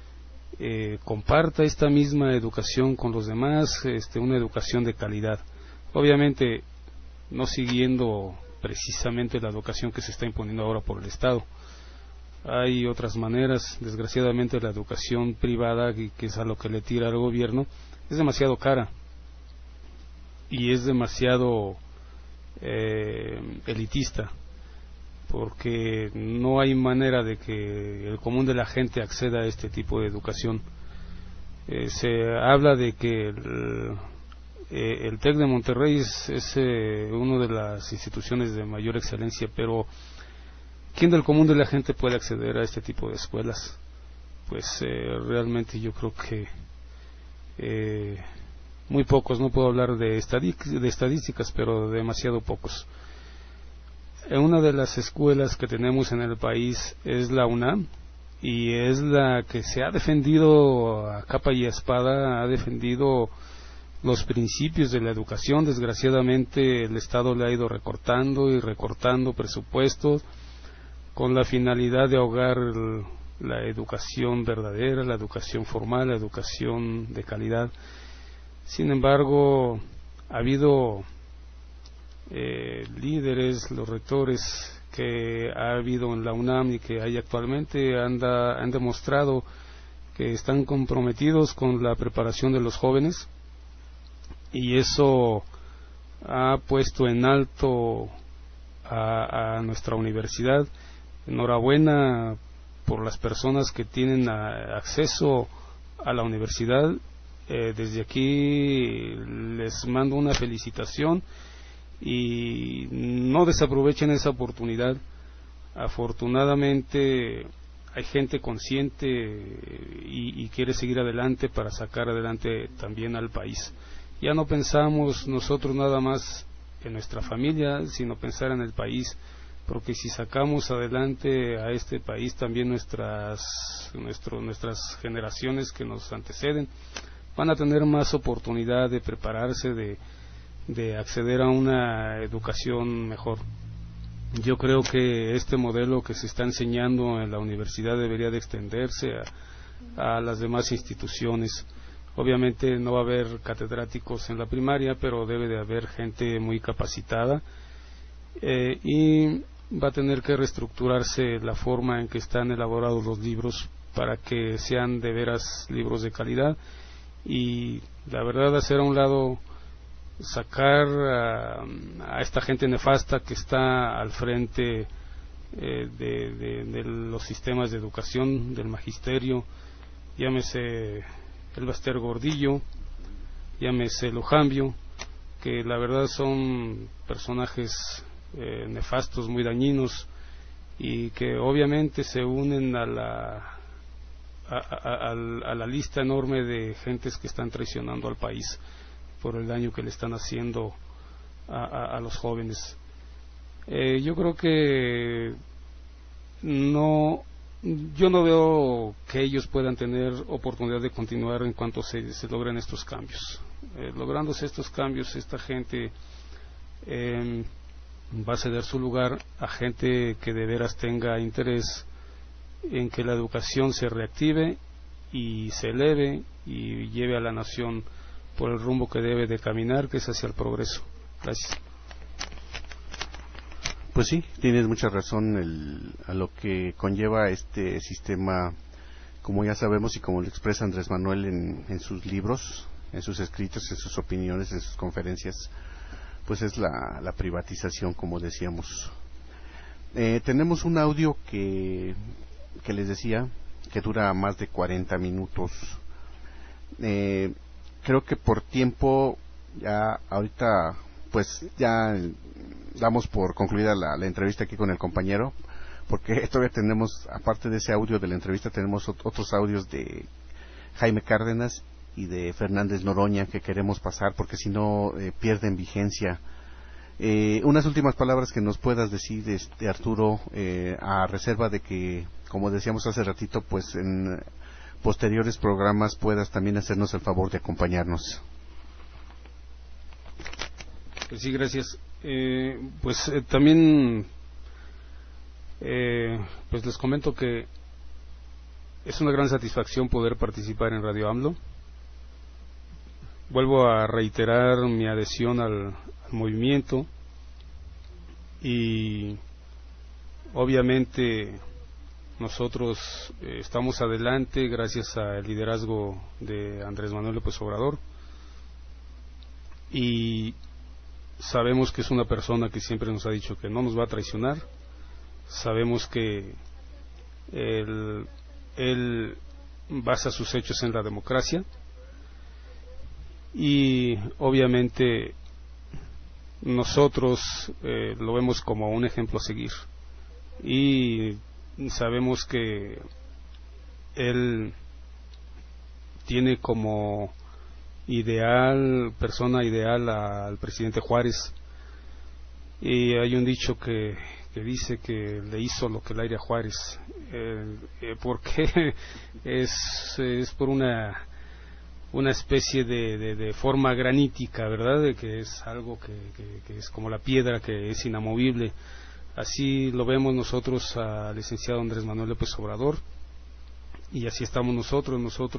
comparta esta misma educación con los demás, una educación de calidad. Obviamente no siguiendo precisamente la educación que se está imponiendo ahora por el Estado. Hay otras maneras. Desgraciadamente la educación privada, que es a lo que le tira al gobierno, es demasiado cara y es demasiado elitista, porque no hay manera de que el común de la gente acceda a este tipo de educación. Se habla de que el TEC de Monterrey es una de las instituciones de mayor excelencia, pero ¿quién del común de la gente puede acceder a este tipo de escuelas? Pues realmente yo creo que muy pocos. No puedo hablar de estadísticas, pero demasiado pocos. Una de las escuelas que tenemos en el país es la UNAM, y es la que se ha defendido a capa y espada, ha defendido los principios de la educación. Desgraciadamente el Estado le ha ido recortando y recortando presupuestos con la finalidad de ahogar la educación verdadera, la educación formal, la educación de calidad. Sin embargo, ha habido líderes, los rectores que ha habido en la UNAM y que hay actualmente han demostrado que están comprometidos con la preparación de los jóvenes, y eso ha puesto en alto a nuestra universidad. Enhorabuena por las personas que tienen acceso a la universidad. Desde aquí les mando una felicitación y no desaprovechen esa oportunidad. Afortunadamente hay gente consciente y quiere seguir adelante para sacar adelante también al país. Ya no pensamos nosotros nada más en nuestra familia, sino pensar en el país, porque si sacamos adelante a este país, también nuestras generaciones que nos anteceden van a tener más oportunidad de prepararse, de acceder a una educación mejor. Yo creo que este modelo que se está enseñando en la universidad debería de extenderse a las demás instituciones. Obviamente no va a haber catedráticos en la primaria, pero debe de haber gente muy capacitada, y va a tener que reestructurarse la forma en que están elaborados los libros para que sean de veras libros de calidad, y la verdad hacer a un lado, sacar a esta gente nefasta que está al frente de los sistemas de educación, del magisterio, llámese el Baster Gordillo, llámese Lujambio, que la verdad son personajes nefastos, muy dañinos, y que obviamente se unen a la lista enorme de gentes que están traicionando al país por el daño que le están haciendo a los jóvenes. Yo creo que yo no veo que ellos puedan tener oportunidad de continuar en cuanto se logren estos cambios. Lográndose estos cambios, esta gente va a ceder su lugar a gente que de veras tenga interés en que la educación se reactive y se eleve y lleve a la nación por el rumbo que debe de caminar, que es hacia el progreso. Gracias. Pues sí, tienes mucha razón a lo que conlleva este sistema, como ya sabemos y como lo expresa Andrés Manuel en sus libros, en sus escritos, en sus opiniones, en sus conferencias, pues es la privatización, como decíamos. Tenemos un audio que les decía, que dura más de 40 minutos. Creo que por tiempo, ya ahorita, pues ya damos por concluida la entrevista aquí con el compañero, porque todavía tenemos, aparte de ese audio de la entrevista, tenemos otros audios de Jaime Cárdenas y de Fernández Noroña que queremos pasar, porque si no pierden vigencia. Unas últimas palabras que nos puedas decir, Arturo, a reserva de que, como decíamos hace ratito, pues en posteriores programas puedas también hacernos el favor de acompañarnos. Pues sí, gracias. También pues les comento que es una gran satisfacción poder participar en Radio AMLO. Vuelvo a reiterar mi adhesión al movimiento, y obviamente nosotros estamos adelante gracias al liderazgo de Andrés Manuel López Obrador, y sabemos que es una persona que siempre nos ha dicho que no nos va a traicionar. Sabemos que él basa sus hechos en la democracia, y obviamente nosotros lo vemos como un ejemplo a seguir, y sabemos que él tiene como persona ideal al presidente Juárez, y hay un dicho que dice que le hizo lo que el aire a Juárez, porque es por una especie de forma granítica, ¿verdad? De que es algo que es como la piedra, que es inamovible. Así lo vemos nosotros al licenciado Andrés Manuel López Obrador, y así estamos nosotros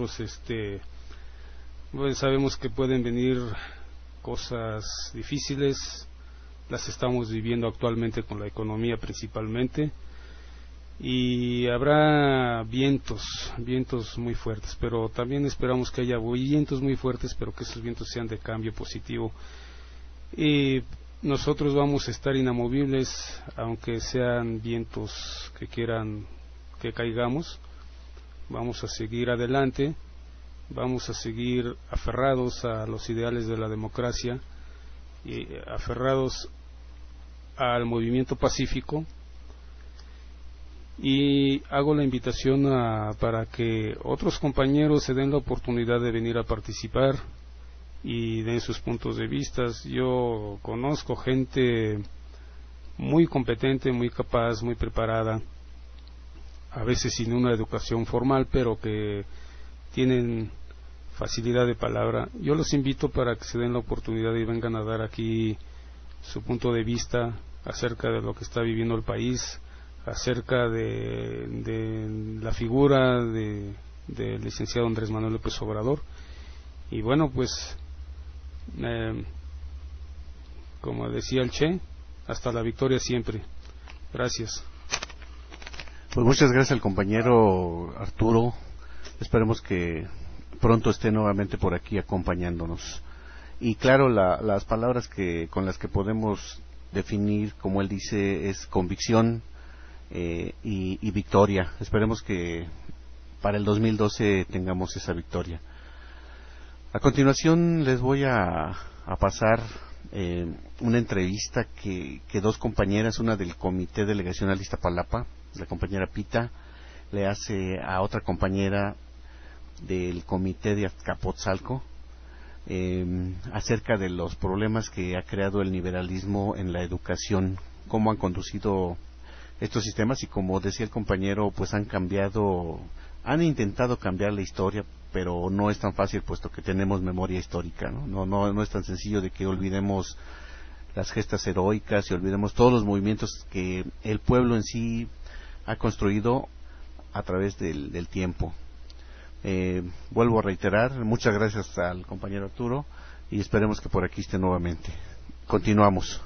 pues sabemos que pueden venir cosas difíciles, las estamos viviendo actualmente con la economía principalmente, y habrá vientos muy fuertes, pero también esperamos que haya vientos muy fuertes, pero que esos vientos sean de cambio positivo, y nosotros vamos a estar inamovibles aunque sean vientos que quieran que caigamos. Vamos a seguir adelante, vamos a seguir aferrados a los ideales de la democracia y aferrados al movimiento pacífico, y hago la invitación para que otros compañeros se den la oportunidad de venir a participar y den sus puntos de vista. Yo conozco gente muy competente, muy capaz, muy preparada, a veces sin una educación formal, pero que tienen facilidad de palabra. Yo los invito para que se den la oportunidad y vengan a dar aquí su punto de vista acerca de lo que está viviendo el país, acerca de la figura del licenciado Andrés Manuel López Obrador, Y bueno, pues como decía el Che, hasta la victoria siempre. Gracias. Pues muchas gracias al compañero Arturo. Esperemos que pronto esté nuevamente por aquí acompañándonos. Y claro, las palabras con las que podemos definir, como él dice, es convicción y victoria. Esperemos que para el 2012 tengamos esa victoria. A continuación les voy a pasar una entrevista que dos compañeras, una del Comité Delegacional de Iztapalapa, la compañera Pita, le hace a otra compañera del Comité de Azcapotzalco acerca de los problemas que ha creado el liberalismo en la educación, cómo han conducido estos sistemas y, como decía el compañero, pues han intentado cambiar la historia, pero no es tan fácil puesto que tenemos memoria histórica, no es tan sencillo de que olvidemos las gestas heroicas y olvidemos todos los movimientos que el pueblo en sí ha construido a través del tiempo. Vuelvo a reiterar, muchas gracias al compañero Arturo y esperemos que por aquí esté nuevamente. Continuamos.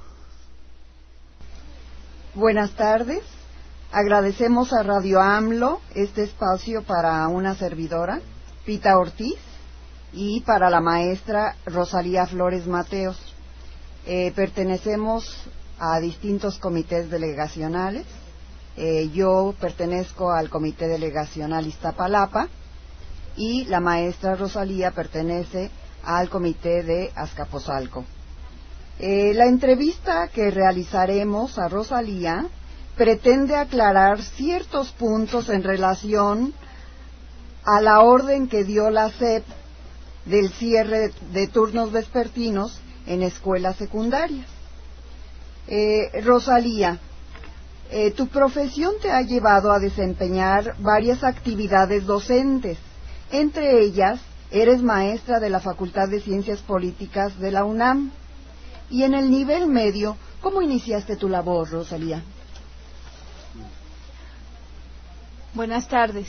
Buenas tardes. Agradecemos a Radio AMLO este espacio para una servidora, Pita Ortiz, y para la maestra Rosalía Flores Mateos. Pertenecemos a distintos comités delegacionales. Yo pertenezco al Comité Delegacional Iztapalapa y la maestra Rosalía pertenece al Comité de Azcapotzalco. La entrevista que realizaremos a Rosalía pretende aclarar ciertos puntos en relación a la orden que dio la SEP del cierre de turnos vespertinos en escuelas secundarias. Rosalía, tu profesión te ha llevado a desempeñar varias actividades docentes. Entre ellas, eres maestra de la Facultad de Ciencias Políticas de la UNAM. Y en el nivel medio, ¿cómo iniciaste tu labor, Rosalía? Buenas tardes.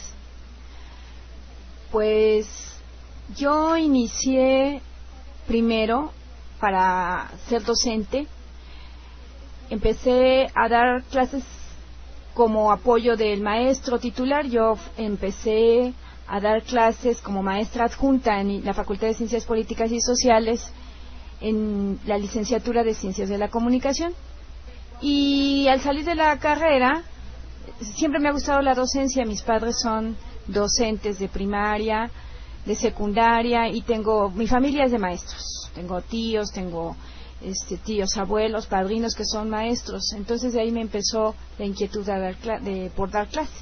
Pues yo inicié primero para ser docente. Empecé a dar clases como apoyo del maestro titular. Yo empecé a dar clases como maestra adjunta en la Facultad de Ciencias Políticas y Sociales en la licenciatura de Ciencias de la Comunicación. Y al salir de la carrera, siempre me ha gustado la docencia. Mis padres son docentes de primaria, de secundaria, y mi familia es de maestros. Tengo tíos, tíos, abuelos, padrinos que son maestros. Entonces de ahí me empezó la inquietud por dar clase.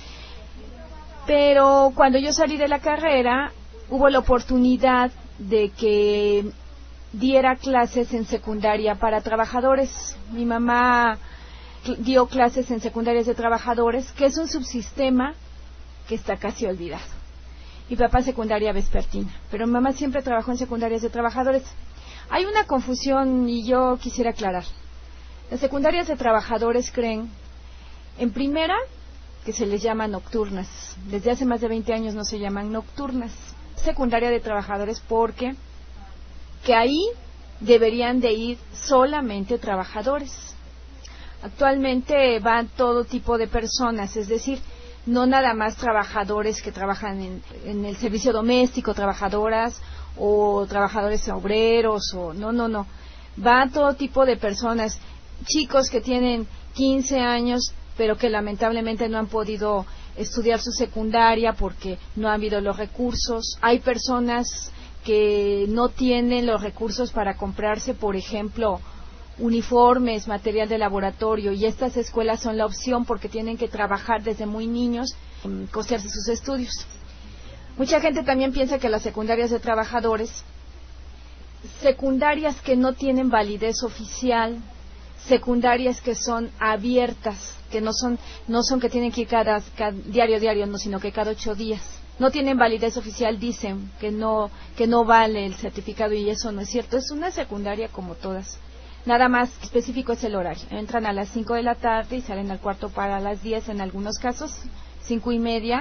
Pero cuando yo salí de la carrera, hubo la oportunidad de que diera clases en secundaria para trabajadores. Mi mamá dio clases en secundarias de trabajadores, que es un subsistema que está casi olvidado. Mi papá secundaria vespertina, pero mi mamá siempre trabajó en secundarias de trabajadores. Hay una confusión y yo quisiera aclarar. Las secundarias de trabajadores creen, en primera, que se les llama nocturnas. Desde hace más de 20 años no se llaman nocturnas. Secundaria de trabajadores porque que ahí deberían de ir solamente trabajadores. Actualmente van todo tipo de personas, es decir, no nada más trabajadores que trabajan en el servicio doméstico, trabajadoras o trabajadores obreros, no. Va todo tipo de personas, chicos que tienen 15 años, pero que lamentablemente no han podido estudiar su secundaria porque no han habido los recursos. Hay personas que no tienen los recursos para comprarse, por ejemplo, uniformes, material de laboratorio, y estas escuelas son la opción porque tienen que trabajar desde muy niños, costearse sus estudios. Mucha gente también piensa que las secundarias de trabajadores, secundarias que no tienen validez oficial, secundarias que son abiertas, que no son que tienen que ir cada diario, no, sino que cada 8 días. No tienen validez oficial, dicen que no vale el certificado, y eso no es cierto. Es una secundaria como todas. Nada más específico es el horario. Entran a las 5 de la tarde y salen al cuarto para las 10 en algunos casos, 5:30,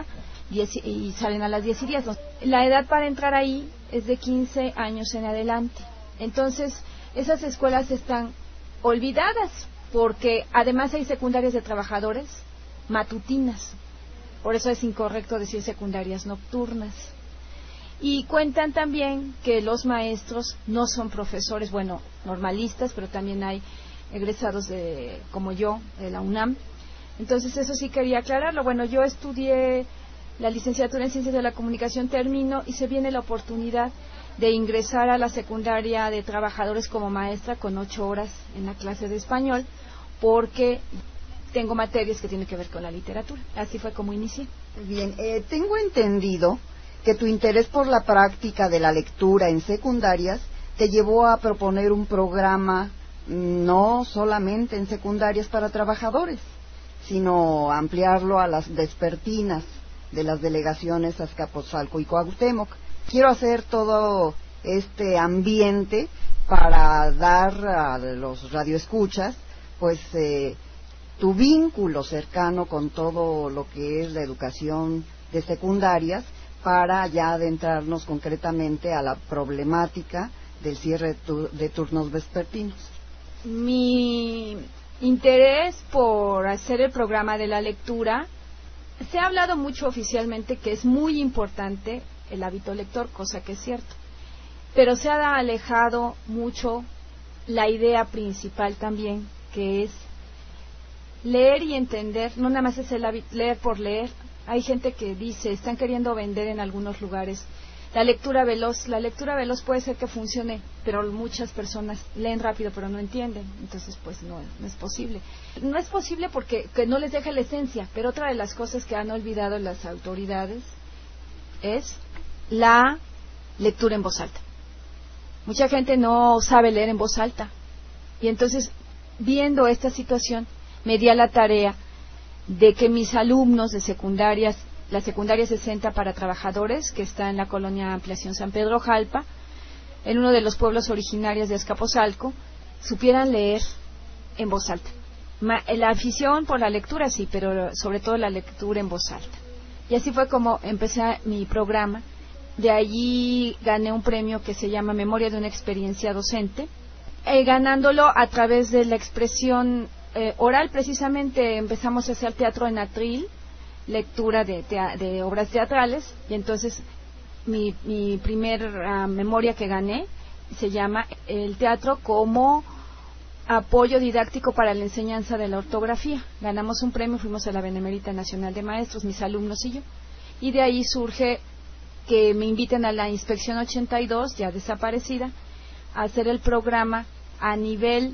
y salen a las 10:10. La edad para entrar ahí es de 15 años en adelante. Entonces, esas escuelas están olvidadas porque además hay secundarias de trabajadores matutinas. Por eso es incorrecto decir secundarias nocturnas. Y cuentan también que los maestros no son profesores, bueno, normalistas, pero también hay egresados como yo, de la UNAM. Entonces eso sí quería aclararlo. Bueno, yo estudié la licenciatura en Ciencias de la Comunicación, termino y se viene la oportunidad de ingresar a la secundaria de trabajadores como maestra con 8 horas en la clase de español, porque tengo materias que tienen que ver con la literatura. Así fue como inicié. Bien, tengo entendido que tu interés por la práctica de la lectura en secundarias te llevó a proponer un programa no solamente en secundarias para trabajadores, sino ampliarlo a las vespertinas de las delegaciones Azcapotzalco y Cuauhtémoc. Quiero hacer todo este ambiente para dar a los radioescuchas pues tu vínculo cercano con todo lo que es la educación de secundarias, para ya adentrarnos concretamente a la problemática del cierre de turnos vespertinos. Mi interés por hacer el programa de la lectura, se ha hablado mucho oficialmente que es muy importante el hábito lector, cosa que es cierto, pero se ha alejado mucho la idea principal también, que es leer y entender. No nada más es el leer por leer. Hay gente que dice, están queriendo vender en algunos lugares la lectura veloz. La lectura veloz puede ser que funcione, pero muchas personas leen rápido pero no entienden. Entonces, pues no es posible. No es posible porque que no les deja la esencia. Pero otra de las cosas que han olvidado las autoridades es la lectura en voz alta. Mucha gente no sabe leer en voz alta. Y entonces, viendo esta situación, me di a la tarea de que mis alumnos de secundarias, la secundaria 60 para trabajadores, que está en la colonia Ampliación San Pedro Jalpa, en uno de los pueblos originarios de Azcapotzalco, supieran leer en voz alta. La afición por la lectura sí, pero sobre todo la lectura en voz alta. Y así fue como empecé mi programa. De allí gané un premio que se llama Memoria de una experiencia docente, ganándolo a través de la expresión oral. Precisamente empezamos a hacer teatro en atril, lectura de obras teatrales, y entonces mi primer memoria que gané se llama El teatro como apoyo didáctico para la enseñanza de la ortografía. Ganamos un premio, fuimos a la Benemérita Nacional de Maestros, mis alumnos y yo, y de ahí surge que me inviten a la Inspección 82, ya desaparecida, a hacer el programa a nivel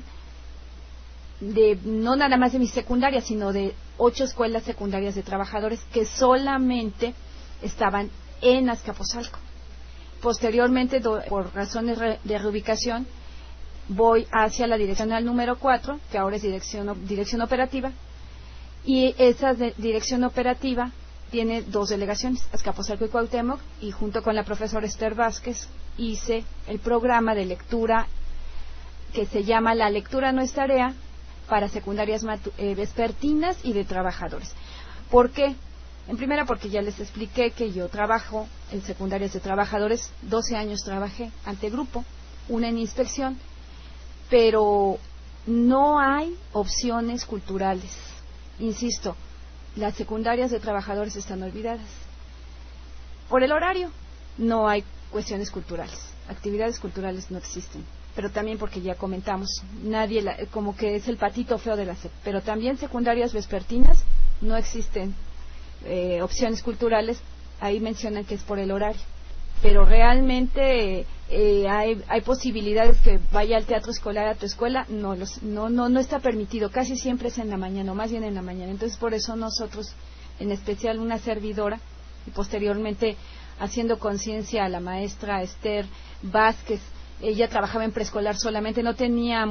de, no nada más de mi secundaria, sino de 8 escuelas secundarias de trabajadores que solamente estaban en Azcapotzalco. Posteriormente, por razones de reubicación, voy hacia la direccional número 4, que ahora es dirección operativa, y esa dirección operativa tiene 2 delegaciones, Azcapotzalco y Cuauhtémoc, y junto con la profesora Esther Vázquez hice el programa de lectura que se llama La lectura no es tarea para secundarias vespertinas y de trabajadores. ¿Por qué? En primera, porque ya les expliqué que yo trabajo en secundarias de trabajadores, 12 años trabajé ante grupo, una en inspección, pero no hay opciones culturales. Insisto, las secundarias de trabajadores están olvidadas. Por el horario, no hay cuestiones culturales, actividades culturales no existen, pero también porque ya comentamos, nadie como que es el patito feo de la SEP, pero también secundarias vespertinas no existen opciones culturales. Ahí mencionan que es por el horario, pero realmente hay posibilidades que vaya al teatro escolar a tu escuela, no está permitido, casi siempre es en la mañana, o más bien en la mañana. Entonces por eso nosotros, en especial una servidora, y posteriormente haciendo conciencia a la maestra Esther Vázquez, ella trabajaba en preescolar solamente, no tenía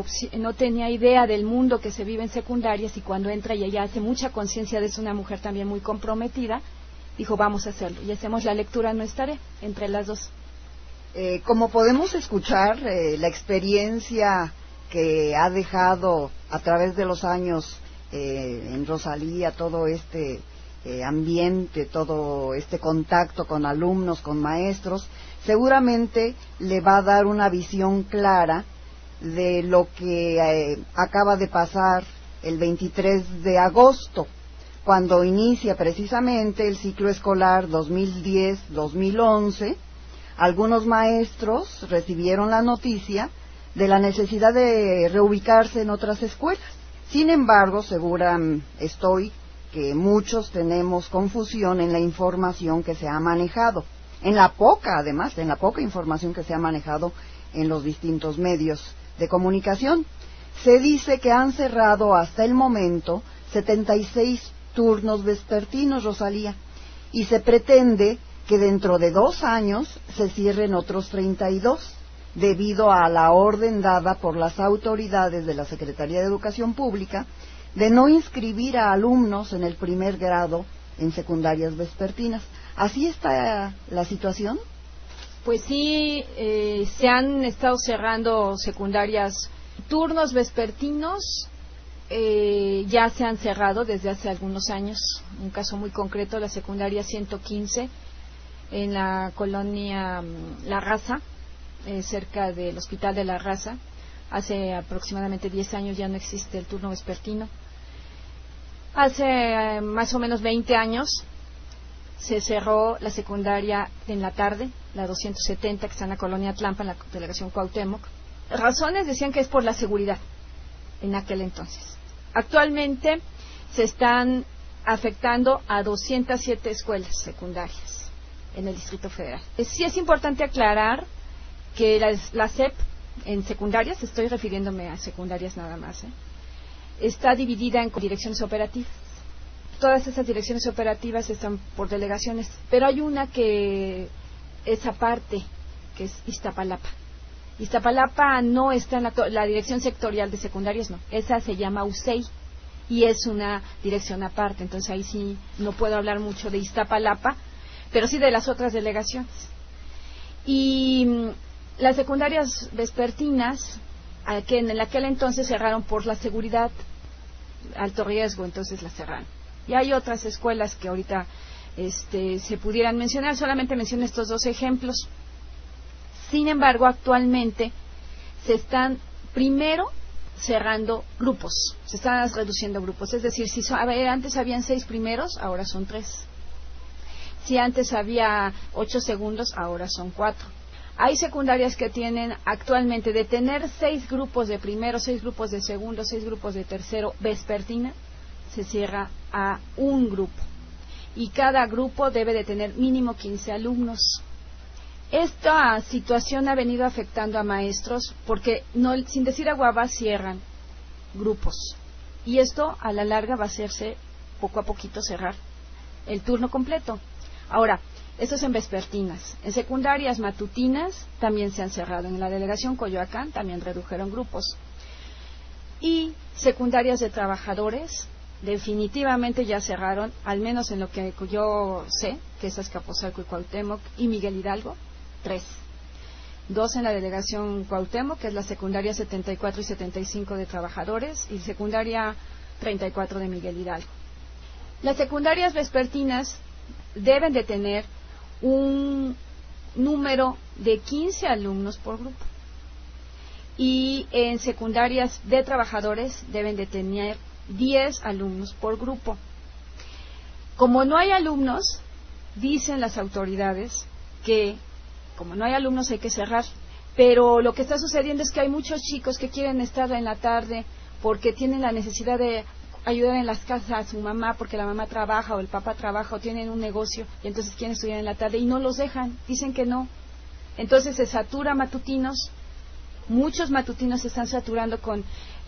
idea del mundo que se vive en secundarias, y cuando entra y ella hace mucha conciencia de eso, una mujer también muy comprometida, dijo vamos a hacerlo, y hacemos la lectura no es tarea entre las dos. Como podemos escuchar, la experiencia que ha dejado a través de los años en Rosalía todo este ambiente, todo este contacto con alumnos, con maestros, seguramente le va a dar una visión clara de lo que acaba de pasar el 23 de agosto, cuando inicia precisamente el ciclo escolar 2010-2011. Algunos maestros recibieron la noticia de la necesidad de reubicarse en otras escuelas. Sin embargo, segura estoy que muchos tenemos confusión en la información que se ha manejado, en la poca información que se ha manejado en los distintos medios de comunicación. Se dice que han cerrado hasta el momento 76 turnos vespertinos, Rosalía, y se pretende que dentro de 2 años se cierren otros 32, debido a la orden dada por las autoridades de la Secretaría de Educación Pública de no inscribir a alumnos en el primer grado en secundarias vespertinas. ¿Así está la situación? Pues sí, se han estado cerrando secundarias. Turnos vespertinos ya se han cerrado desde hace algunos años. Un caso muy concreto, la secundaria 115 en la colonia La Raza, cerca del Hospital de La Raza. Hace aproximadamente 10 años ya no existe el turno vespertino. Hace más o menos 20 años se cerró la secundaria en la tarde, la 270, que está en la colonia Tlampa, en la delegación Cuauhtémoc. Razones decían que es por la seguridad en aquel entonces. Actualmente se están afectando a 207 escuelas secundarias en el Distrito Federal. Sí es importante aclarar que la SEP en secundarias, estoy refiriéndome a secundarias nada más, está dividida en direcciones operativas. Todas esas direcciones operativas están por delegaciones, pero hay una que es aparte, que es Iztapalapa. Iztapalapa no está en la dirección sectorial de secundarias, no. Esa se llama UCEI y es una dirección aparte. Entonces ahí sí no puedo hablar mucho de Iztapalapa, pero sí de las otras delegaciones. Y las secundarias vespertinas, que en aquel entonces cerraron por la seguridad, alto riesgo, entonces las cerraron. Y hay otras escuelas que ahorita se pudieran mencionar, solamente menciono estos 2 ejemplos. Sin embargo, actualmente se están primero cerrando grupos, se están reduciendo grupos. Es decir, si antes habían 6 primeros, ahora son 3. Si antes había 8 segundos, ahora son 4. Hay secundarias que tienen actualmente de tener 6 grupos de primero, 6 grupos de segundo, 6 grupos de tercero vespertina, se cierra a un grupo. Y cada grupo debe de tener mínimo 15 alumnos. Esta situación ha venido afectando a maestros porque, sin decir agua, cierran grupos. Y esto a la larga va a hacerse poco a poquito cerrar el turno completo. Ahora, esto es en vespertinas. En secundarias matutinas también se han cerrado. En la delegación Coyoacán también redujeron grupos. Y secundarias de trabajadores definitivamente ya cerraron, al menos en lo que yo sé, que es Azcapotzalco y Cuauhtémoc y Miguel Hidalgo, 3. 2 en la delegación Cuauhtémoc, que es la secundaria 74 y 75 de trabajadores, y secundaria 34 de Miguel Hidalgo. Las secundarias vespertinas deben de tener un número de 15 alumnos por grupo. Y en secundarias de trabajadores deben de tener 10 alumnos por grupo. Como no hay alumnos, dicen las autoridades que como no hay alumnos hay que cerrar, pero lo que está sucediendo es que hay muchos chicos que quieren estar en la tarde porque tienen la necesidad de ayudar en las casas a su mamá porque la mamá trabaja o el papá trabaja o tienen un negocio y entonces quieren estudiar en la tarde y no los dejan, dicen que no. Entonces se satura matutinos, muchos matutinos se están saturando con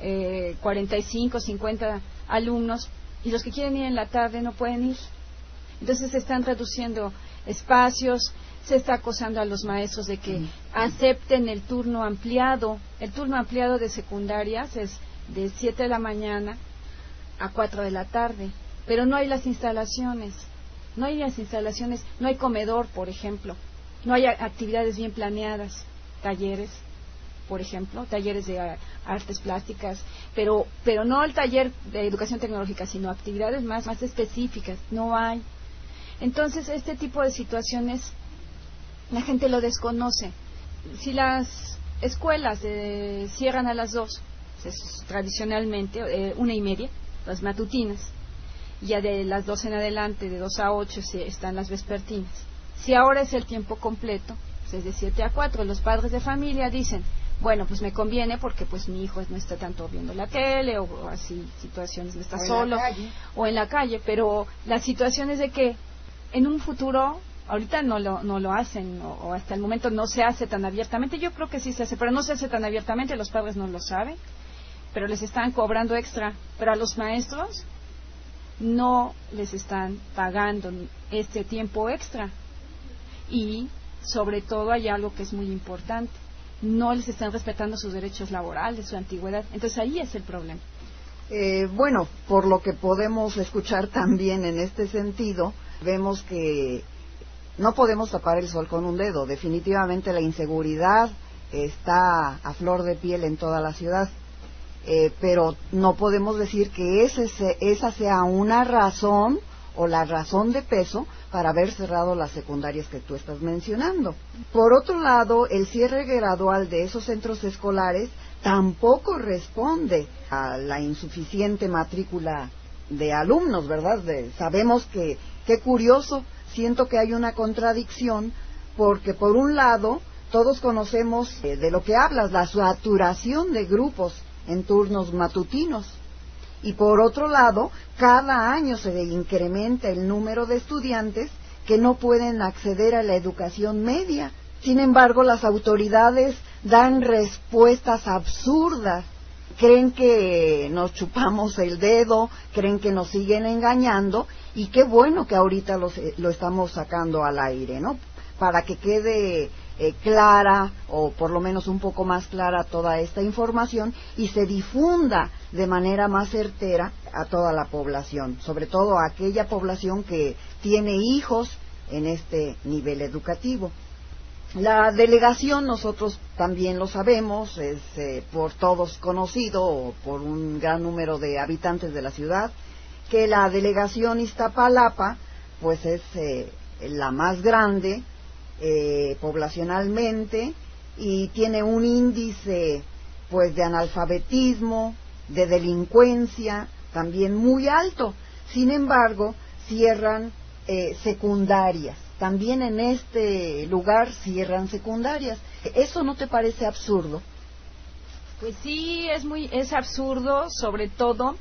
45, 50 alumnos y los que quieren ir en la tarde no pueden ir. Entonces se están reduciendo espacios, se está acosando a los maestros de que acepten el turno ampliado. El turno ampliado de secundarias es de 7 de la mañana a 4 de la tarde, pero no hay las instalaciones, no hay comedor, por ejemplo, no hay actividades bien planeadas, talleres. por ejemplo, talleres de artes plásticas, pero no el taller de educación tecnológica, sino actividades más específicas, no hay. Entonces, este tipo de situaciones la gente lo desconoce. Si las escuelas cierran a las 2, tradicionalmente 1:30, las matutinas, ya de las 2 en adelante, de 2 a 8 están las vespertinas. Si ahora es el tiempo completo, es de 7 a 4, los padres de familia dicen, bueno, pues me conviene porque pues mi hijo no está tanto viendo la tele o así situaciones, no está solo o en la calle, pero la situación es de que en un futuro, ahorita no lo hacen o hasta el momento no se hace tan abiertamente, yo creo que sí se hace, pero no se hace tan abiertamente, los padres no lo saben, pero les están cobrando extra, pero a los maestros no les están pagando este tiempo extra. Y sobre todo hay algo que es muy importante, no les están respetando sus derechos laborales, su antigüedad. Entonces ahí es el problema. Bueno, por lo que podemos escuchar también en este sentido, vemos que no podemos tapar el sol con un dedo. Definitivamente la inseguridad está a flor de piel en toda la ciudad. Pero no podemos decir que esa sea una razón o la razón de peso para haber cerrado las secundarias que tú estás mencionando. Por otro lado, el cierre gradual de esos centros escolares tampoco responde a la insuficiente matrícula de alumnos, ¿verdad? Sabemos que, qué curioso, siento que hay una contradicción, porque por un lado, todos conocemos de lo que hablas, la saturación de grupos en turnos matutinos, y por otro lado, cada año se incrementa el número de estudiantes que no pueden acceder a la educación media. Sin embargo, las autoridades dan respuestas absurdas, creen que nos chupamos el dedo, creen que nos siguen engañando, y qué bueno que ahorita lo estamos sacando al aire, ¿no? Para que quede clara, o por lo menos un poco más clara, toda esta información y se difunda de manera más certera a toda la población, sobre todo a aquella población que tiene hijos en este nivel educativo. La delegación, nosotros también lo sabemos, es por todos conocido, por un gran número de habitantes de la ciudad, que la delegación Iztapalapa pues es la más grande poblacionalmente, y tiene un índice pues de analfabetismo, de delincuencia también muy alto. Sin embargo, cierran secundarias. También en este lugar cierran secundarias. ¿Eso no te parece absurdo? Pues sí, es absurdo, sobre todo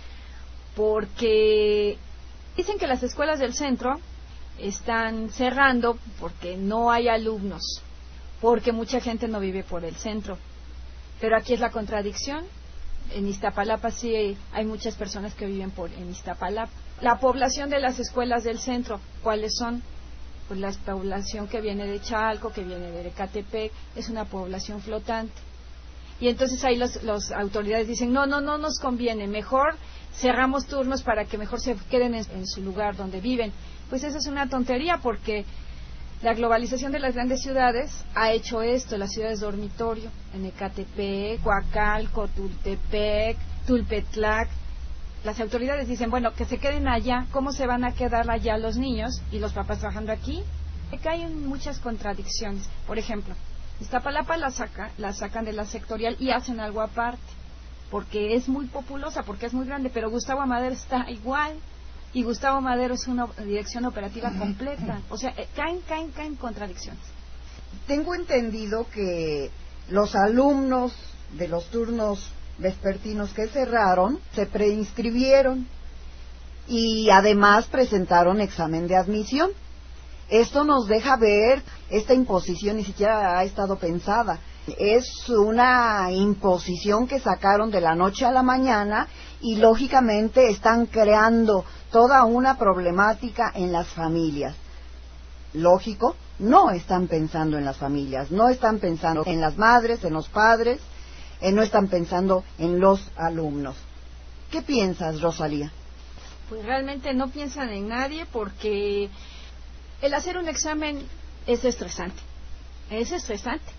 porque dicen que las escuelas del centro están cerrando porque no hay alumnos, porque mucha gente no vive por el centro. Pero aquí es la contradicción. En Iztapalapa sí hay muchas personas que viven en Iztapalapa. La población de las escuelas del centro, ¿cuáles son? Pues la población que viene de Chalco, que viene de Ecatepec, es una población flotante. Y entonces ahí las autoridades dicen, no nos conviene, mejor cerramos turnos para que mejor se queden en su lugar donde viven. Pues esa es una tontería, porque la globalización de las grandes ciudades ha hecho esto, las ciudades dormitorio, en Ecatepec, Coacalco, Tultepec, Tulpetlac. Las autoridades dicen, bueno, que se queden allá. ¿Cómo se van a quedar allá los niños y los papás trabajando aquí? Acá hay muchas contradicciones. Por ejemplo, Iztapalapa la sacan de la sectorial y hacen algo aparte, porque es muy populosa, porque es muy grande, pero Gustavo Amadero está igual, y Gustavo Madero es una dirección operativa completa. O sea, caen contradicciones. Tengo entendido que los alumnos de los turnos vespertinos que cerraron se preinscribieron y además presentaron examen de admisión. Esto nos deja ver, esta imposición ni siquiera ha estado pensada. Es una imposición que sacaron de la noche a la mañana y lógicamente están creando toda una problemática en las familias. Lógico, no están pensando en las familias, no están pensando en las madres, en los padres, no están pensando en los alumnos. ¿Qué piensas, Rosalía? Pues realmente no piensan en nadie, porque el hacer un examen es estresante.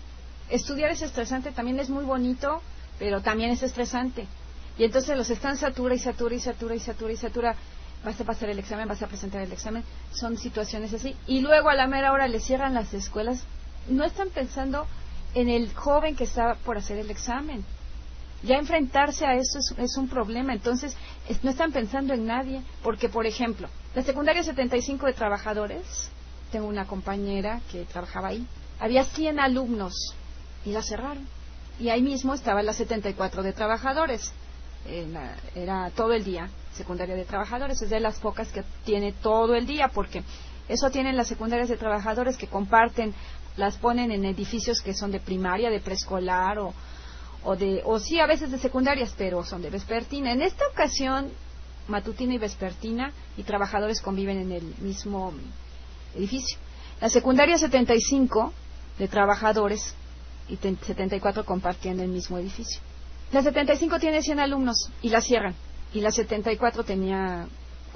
Estudiar es estresante, también es muy bonito, pero también es estresante. Y entonces los están satura y satura y satura y satura y satura. Vas a pasar el examen, vas a presentar el examen. Son situaciones así. Y luego a la mera hora le cierran las escuelas. No están pensando en el joven que está por hacer el examen. Ya enfrentarse a eso es un problema. Entonces no están pensando en nadie. Porque, por ejemplo, la secundaria 75 de trabajadores, tengo una compañera que trabajaba ahí, había 100 alumnos y la cerraron. Y ahí mismo estaba la 74 de trabajadores. Era todo el día secundaria de trabajadores, es de las pocas que tiene todo el día, porque eso tienen las secundarias de trabajadores que comparten, las ponen en edificios que son de primaria, de preescolar o sí a veces de secundarias, pero son de vespertina. En esta ocasión matutina y vespertina y trabajadores conviven en el mismo edificio. La secundaria 75 de trabajadores y 74 compartían el mismo edificio. La 75 tiene 100 alumnos y la cierran. Y la 74 tenía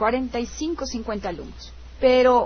45, 50 alumnos. Pero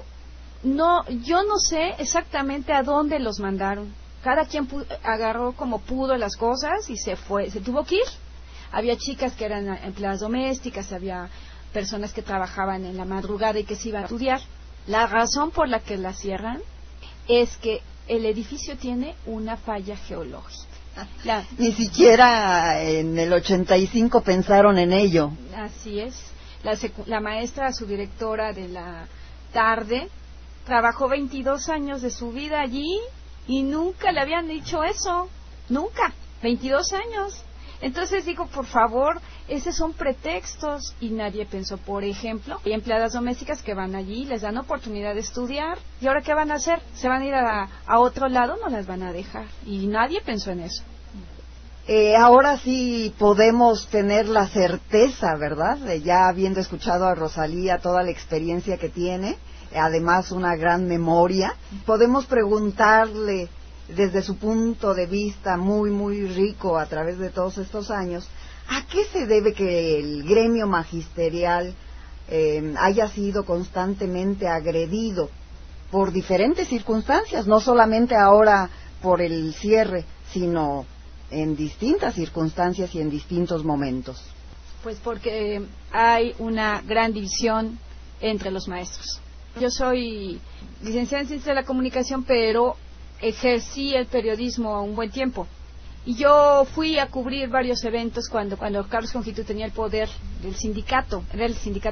yo no sé exactamente a dónde los mandaron. Cada quien agarró como pudo las cosas y se fue. Se tuvo que ir. Había chicas que eran empleadas domésticas, había personas que trabajaban en la madrugada y que se iban a estudiar. La razón por la que la cierran es que el edificio tiene una falla geológica. Ni siquiera en el 85 pensaron en ello. Así es. La maestra, su directora de la tarde, trabajó 22 años de su vida allí y nunca le habían dicho eso. Nunca. 22 años. Entonces digo, por favor, esos son pretextos y nadie pensó. Por ejemplo, hay empleadas domésticas que van allí, les dan oportunidad de estudiar. ¿Y ahora qué van a hacer? ¿Se van a ir a otro lado? No las van a dejar. Y nadie pensó en eso. Ahora sí podemos tener la certeza, ¿verdad? Ya habiendo escuchado a Rosalía, toda la experiencia que tiene, además una gran memoria, podemos preguntarle desde su punto de vista muy, muy rico a través de todos estos años, ¿a qué se debe que el gremio magisterial haya sido constantemente agredido por diferentes circunstancias, no solamente ahora por el cierre, sino en distintas circunstancias y en distintos momentos? Pues porque hay una gran división entre los maestros. Yo soy licenciada en Ciencias de la Comunicación, pero ejercí el periodismo un buen tiempo. Y yo fui a cubrir varios eventos cuando Carlos Conjitú tenía el poder del sindicato. Era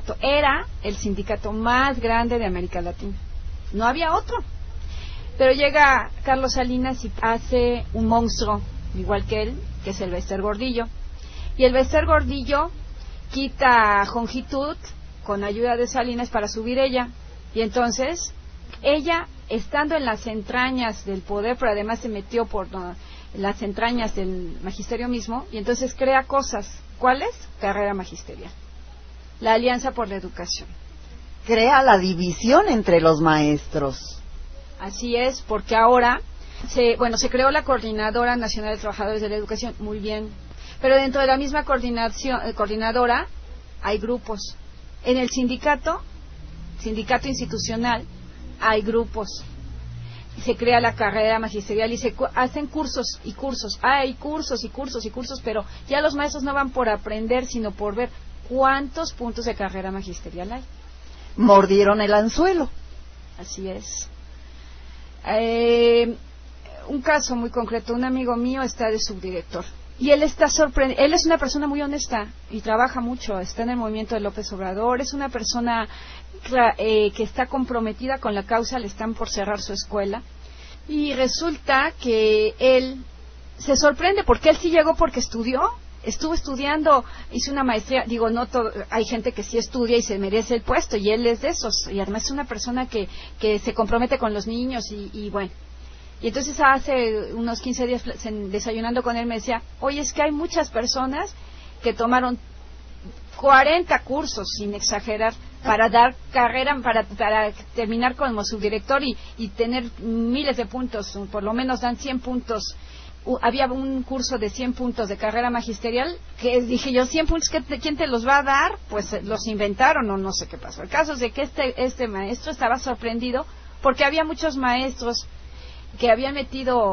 el sindicato más grande de América Latina. No había otro. Pero llega Carlos Salinas y hace un monstruo, igual que él, que es el Bester Gordillo. Y el Bester Gordillo quita a Conjitú con ayuda de Salinas para subir ella. Y entonces, ella, estando en las entrañas del poder, pero además se metió por las entrañas del magisterio mismo, y entonces crea cosas. ¿Cuáles? Carrera magisterial. La Alianza por la Educación. Crea la división entre los maestros. Así es, porque ahora se creó la Coordinadora Nacional de Trabajadores de la Educación, muy bien, pero dentro de la misma coordinadora hay grupos. En el sindicato institucional, hay grupos. Se crea la carrera magisterial y se hacen cursos y cursos. Hay cursos y cursos y cursos, pero ya los maestros no van por aprender, sino por ver cuántos puntos de carrera magisterial hay. Mordieron el anzuelo. Así es. Un caso muy concreto, un amigo mío está de subdirector y él está sorprendido. Él es una persona muy honesta y trabaja mucho, está en el movimiento de López Obrador, es una persona que está comprometida con la causa. Le están por cerrar su escuela y resulta que él se sorprende porque él sí llegó porque estuvo estudiando, hizo una maestría. Digo, no todo, hay gente que sí estudia y se merece el puesto, y él es de esos, y además es una persona que se compromete con los niños y bueno. Y entonces hace unos 15 días desayunando con él me decía, oye, es que hay muchas personas que tomaron 40 cursos, sin exagerar, para dar carrera, para terminar como subdirector y tener miles de puntos, por lo menos dan 100 puntos. Había un curso de 100 puntos de carrera magisterial, que dije yo, 100 puntos, ¿quién te los va a dar? Pues los inventaron o no sé qué pasó. El caso es de que este maestro estaba sorprendido porque había muchos maestros que habían metido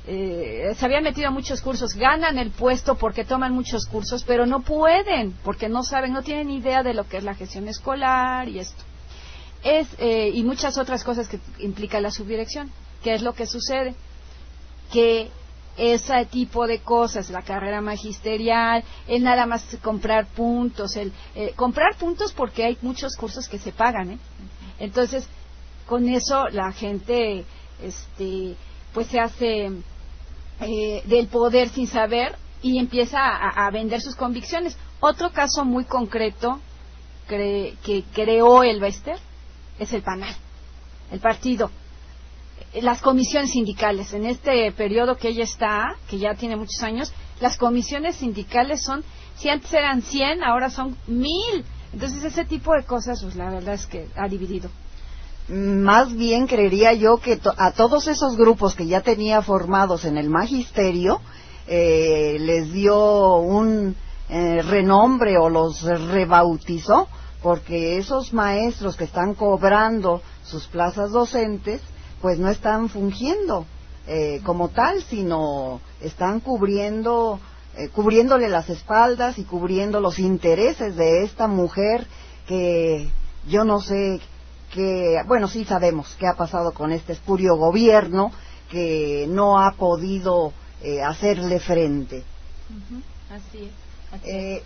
se habían metido a muchos cursos, ganan el puesto porque toman muchos cursos, pero no pueden, porque no saben, no tienen idea de lo que es la gestión escolar y esto. Y muchas otras cosas que implica la subdirección. ¿Qué es lo que sucede? Que ese tipo de cosas, la carrera magisterial, es nada más comprar puntos, comprar puntos porque hay muchos cursos que se pagan, Entonces, con eso la gente, pues se hace del poder sin saber y empieza a vender sus convicciones. Otro caso muy concreto que creó el Bester es el PANAL, el partido. Las comisiones sindicales, en este periodo que ella está, que ya tiene muchos años, las comisiones sindicales son, si antes eran 100, ahora son 1000. Entonces ese tipo de cosas, pues la verdad es que ha dividido. Más bien creería yo que a todos esos grupos que ya tenía formados en el magisterio, les dio un renombre o los rebautizó, porque esos maestros que están cobrando sus plazas docentes, pues no están fungiendo como tal, sino están cubriéndole las espaldas y cubriendo los intereses de esta mujer que yo no sé bueno, sí sabemos qué ha pasado con este espurio gobierno que no ha podido hacerle frente. Así es.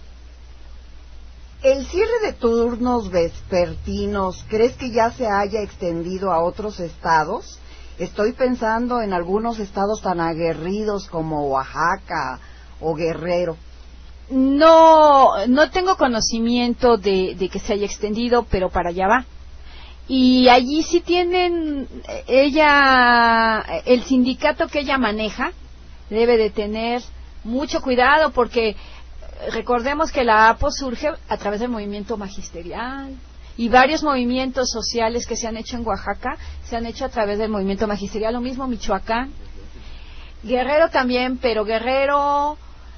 El cierre de turnos vespertinos, ¿crees que ya se haya extendido a otros estados? Estoy pensando en algunos estados tan aguerridos como Oaxaca o Guerrero. No tengo conocimiento de que se haya extendido, pero para allá va. Y allí sí tienen, el sindicato que ella maneja debe de tener mucho cuidado, porque recordemos que la APO surge a través del movimiento magisterial y varios movimientos sociales que se han hecho en Oaxaca se han hecho a través del movimiento magisterial, lo mismo Michoacán, Guerrero también, pero Guerrero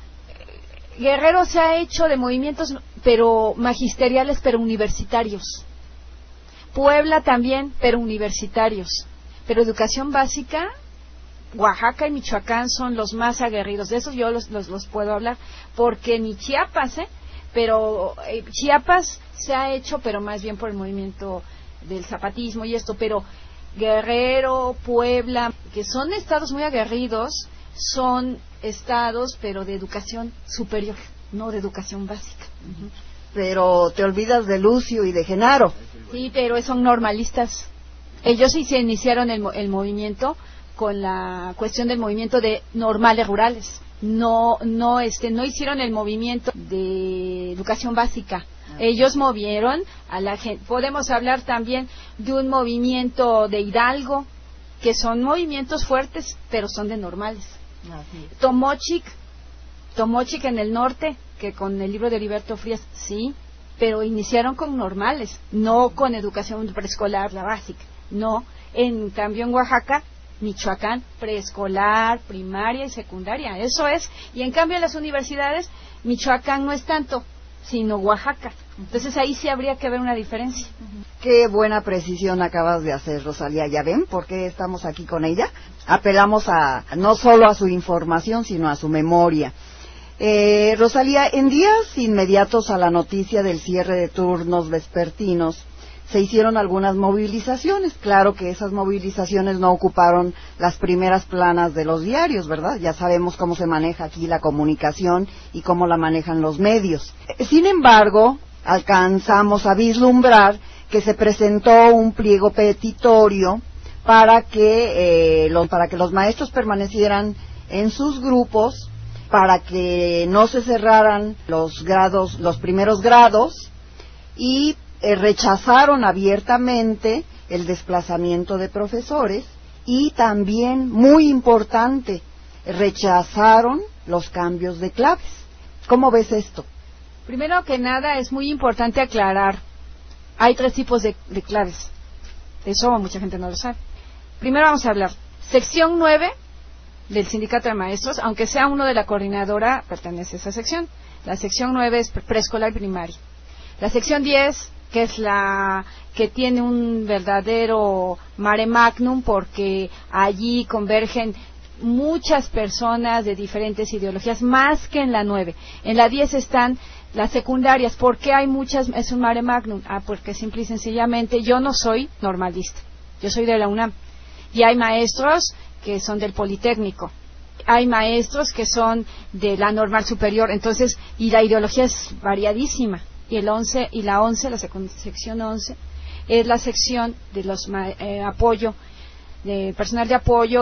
se ha hecho de movimientos pero magisteriales, pero universitarios. Puebla también, pero universitarios. Pero educación básica, Oaxaca y Michoacán son los más aguerridos. De esos yo los puedo hablar, porque ni Chiapas, pero Chiapas se ha hecho, pero más bien por el movimiento del zapatismo y esto, pero Guerrero, Puebla, que son estados muy aguerridos, son estados, pero de educación superior, no de educación básica. Pero te olvidas de Lucio y de Genaro. Sí, pero son normalistas. Ellos sí se iniciaron el movimiento con la cuestión del movimiento de normales rurales. No hicieron el movimiento de educación básica. Ellos movieron a la gente. Podemos hablar también de un movimiento de Hidalgo, que son movimientos fuertes, pero son de normales. Tomochic en el norte, que con el libro de Heriberto Frías, sí, pero iniciaron con normales, no con educación preescolar, la básica, no. En cambio en Oaxaca, Michoacán, preescolar, primaria y secundaria, eso es. Y en cambio en las universidades, Michoacán no es tanto, sino Oaxaca. Entonces ahí sí habría que ver una diferencia. Qué buena precisión acabas de hacer, Rosalía. ¿Ya ven por qué estamos aquí con ella? Apelamos no solo a su información, sino a su memoria. Rosalía, en días inmediatos a la noticia del cierre de turnos vespertinos, se hicieron algunas movilizaciones. Claro que esas movilizaciones no ocuparon las primeras planas de los diarios, ¿verdad? Ya sabemos cómo se maneja aquí la comunicación y cómo la manejan los medios. Sin embargo, alcanzamos a vislumbrar que se presentó un pliego petitorio para que los maestros permanecieran en sus grupos, para que no se cerraran los primeros grados, y rechazaron abiertamente el desplazamiento de profesores, y también, muy importante, rechazaron los cambios de claves. ¿Cómo ves esto? Primero que nada, es muy importante aclarar, hay 3 tipos de claves. Eso mucha gente no lo sabe. Primero vamos a hablar, sección 9 del sindicato de maestros, aunque sea uno de la coordinadora, pertenece a esa sección. La sección 9 es preescolar y primaria. La sección 10, que es la que tiene un verdadero mare magnum, porque allí convergen muchas personas de diferentes ideologías, más que en la 9. En la 10 están las secundarias. ¿Por qué hay muchas? Es un mare magnum. Porque simple y sencillamente yo no soy normalista, yo soy de la UNAM. Y hay maestros que son del Politécnico, hay maestros que son de la normal superior, entonces, y la ideología es variadísima. Y la 11, la sección 11, es la sección de los apoyo, de personal de apoyo,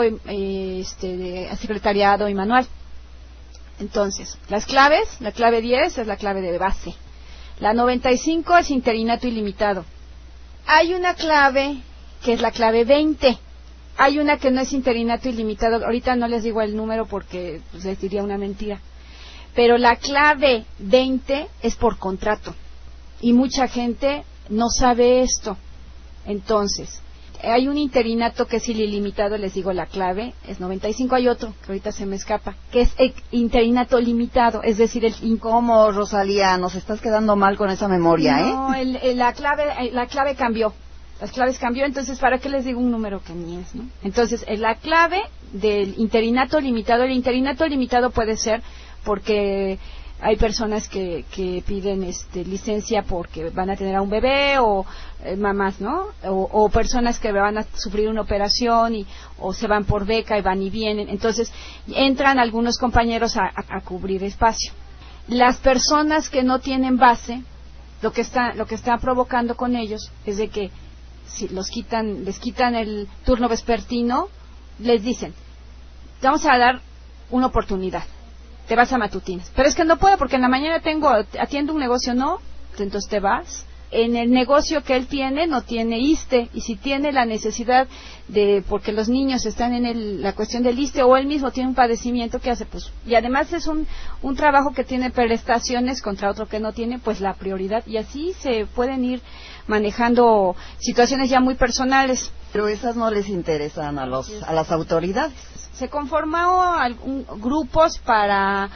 de secretariado y manual. Entonces, las claves, la clave 10 es la clave de base. La 95 es interinato ilimitado. Hay una clave que es la clave 20. Hay una que no es interinato ilimitado. Ahorita no les digo el número porque pues, les diría una mentira. Pero la clave 20 es por contrato. Y mucha gente no sabe esto. Entonces, hay un interinato que es ilimitado, les digo la clave, es 95, hay otro, que ahorita se me escapa, que es interinato limitado, es decir, ¿Cómo, Rosalía? Nos estás quedando mal con esa memoria, no, la clave cambió, las claves cambió, entonces, ¿para qué les digo un número que ni es, no? Entonces, la clave del interinato limitado, el interinato limitado puede ser porque hay personas que piden licencia porque van a tener a un bebé o mamás, ¿no? O personas que van a sufrir una operación o se van por beca y van y vienen. Entonces, entran algunos compañeros a cubrir espacio. Las personas que no tienen base, lo que está provocando con ellos es de que si les quitan el turno vespertino, les dicen, te vamos a dar una oportunidad. Te vas a matutinas. Pero es que no puedo porque en la mañana atiendo un negocio, no, entonces te vas. En el negocio que él tiene no tiene ISSSTE, y si tiene la necesidad porque los niños están en la cuestión del ISSSTE o él mismo tiene un padecimiento, ¿qué hace? Pues, y además es un trabajo que tiene prestaciones contra otro que no tiene, pues la prioridad, y así se pueden ir manejando situaciones ya muy personales. Pero esas no les interesan a las autoridades. Se conformó grupos para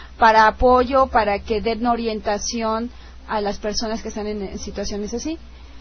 apoyo, para que den orientación a las personas que están en situaciones así,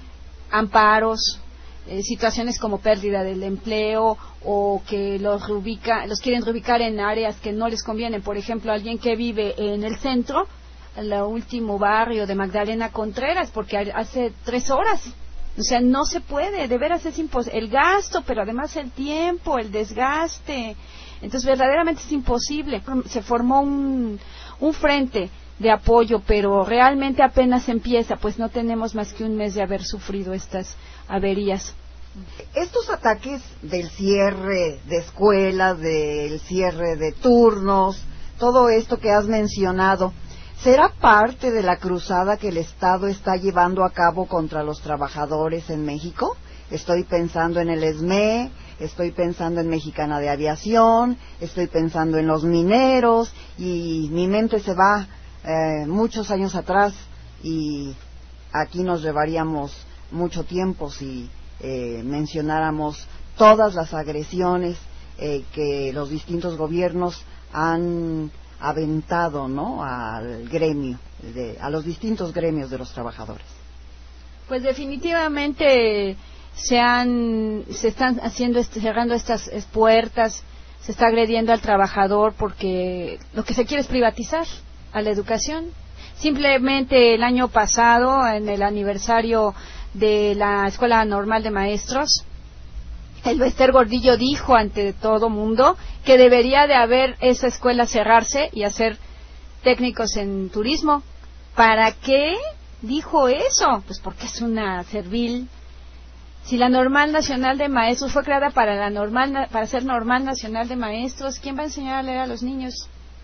amparos, situaciones como pérdida del empleo o que los quieren reubicar en áreas que no les convienen. Por ejemplo, alguien que vive en el centro, en el último barrio de Magdalena Contreras, porque hace 3 horas. O sea, no se puede, de veras es imposible. El gasto, pero además el tiempo, el desgaste. Entonces, verdaderamente es imposible. Se formó un frente de apoyo, pero realmente apenas empieza, pues no tenemos más que un mes de haber sufrido estas averías. Estos ataques del cierre de escuelas, del cierre de turnos, todo esto que has mencionado, ¿será parte de la cruzada que el Estado está llevando a cabo contra los trabajadores en México? Estoy pensando en el SME, estoy pensando en Mexicana de Aviación, estoy pensando en los mineros, y mi mente se va muchos años atrás, y aquí nos llevaríamos mucho tiempo si mencionáramos todas las agresiones que los distintos gobiernos han aventado, ¿no?, al gremio, a los distintos gremios de los trabajadores. Pues definitivamente se están cerrando estas puertas, se está agrediendo al trabajador porque lo que se quiere es privatizar a la educación. Simplemente el año pasado, en el aniversario de la Escuela Normal de Maestros, el Bester Gordillo dijo ante todo mundo que debería de haber esa escuela cerrarse y hacer técnicos en turismo. ¿Para qué dijo eso? Pues porque es una servil. Si la Normal Nacional de Maestros fue creada para ser Normal Nacional de Maestros, ¿quién va a enseñar a leer a los niños?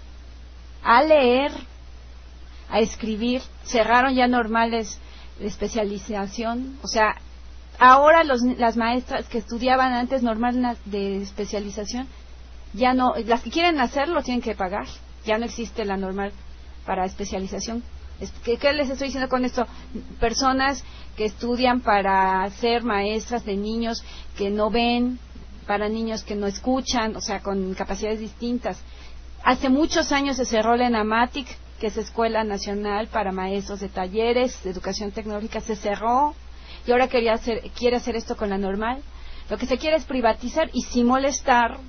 A leer, a escribir. Cerraron ya normales de especialización, o sea, ahora las maestras que estudiaban antes normal de especialización, ya no, las que quieren hacerlo tienen que pagar, ya no existe la normal para especialización. ¿Qué les estoy diciendo con esto? Personas que estudian para ser maestras de niños que no ven, para niños que no escuchan, o sea, con capacidades distintas. Hace muchos años se cerró la ENAMATIC, que es Escuela Nacional para Maestros de Talleres de Educación Tecnológica, se cerró, y ahora quiere hacer esto con la normal. Lo que se quiere es privatizar y sin molestar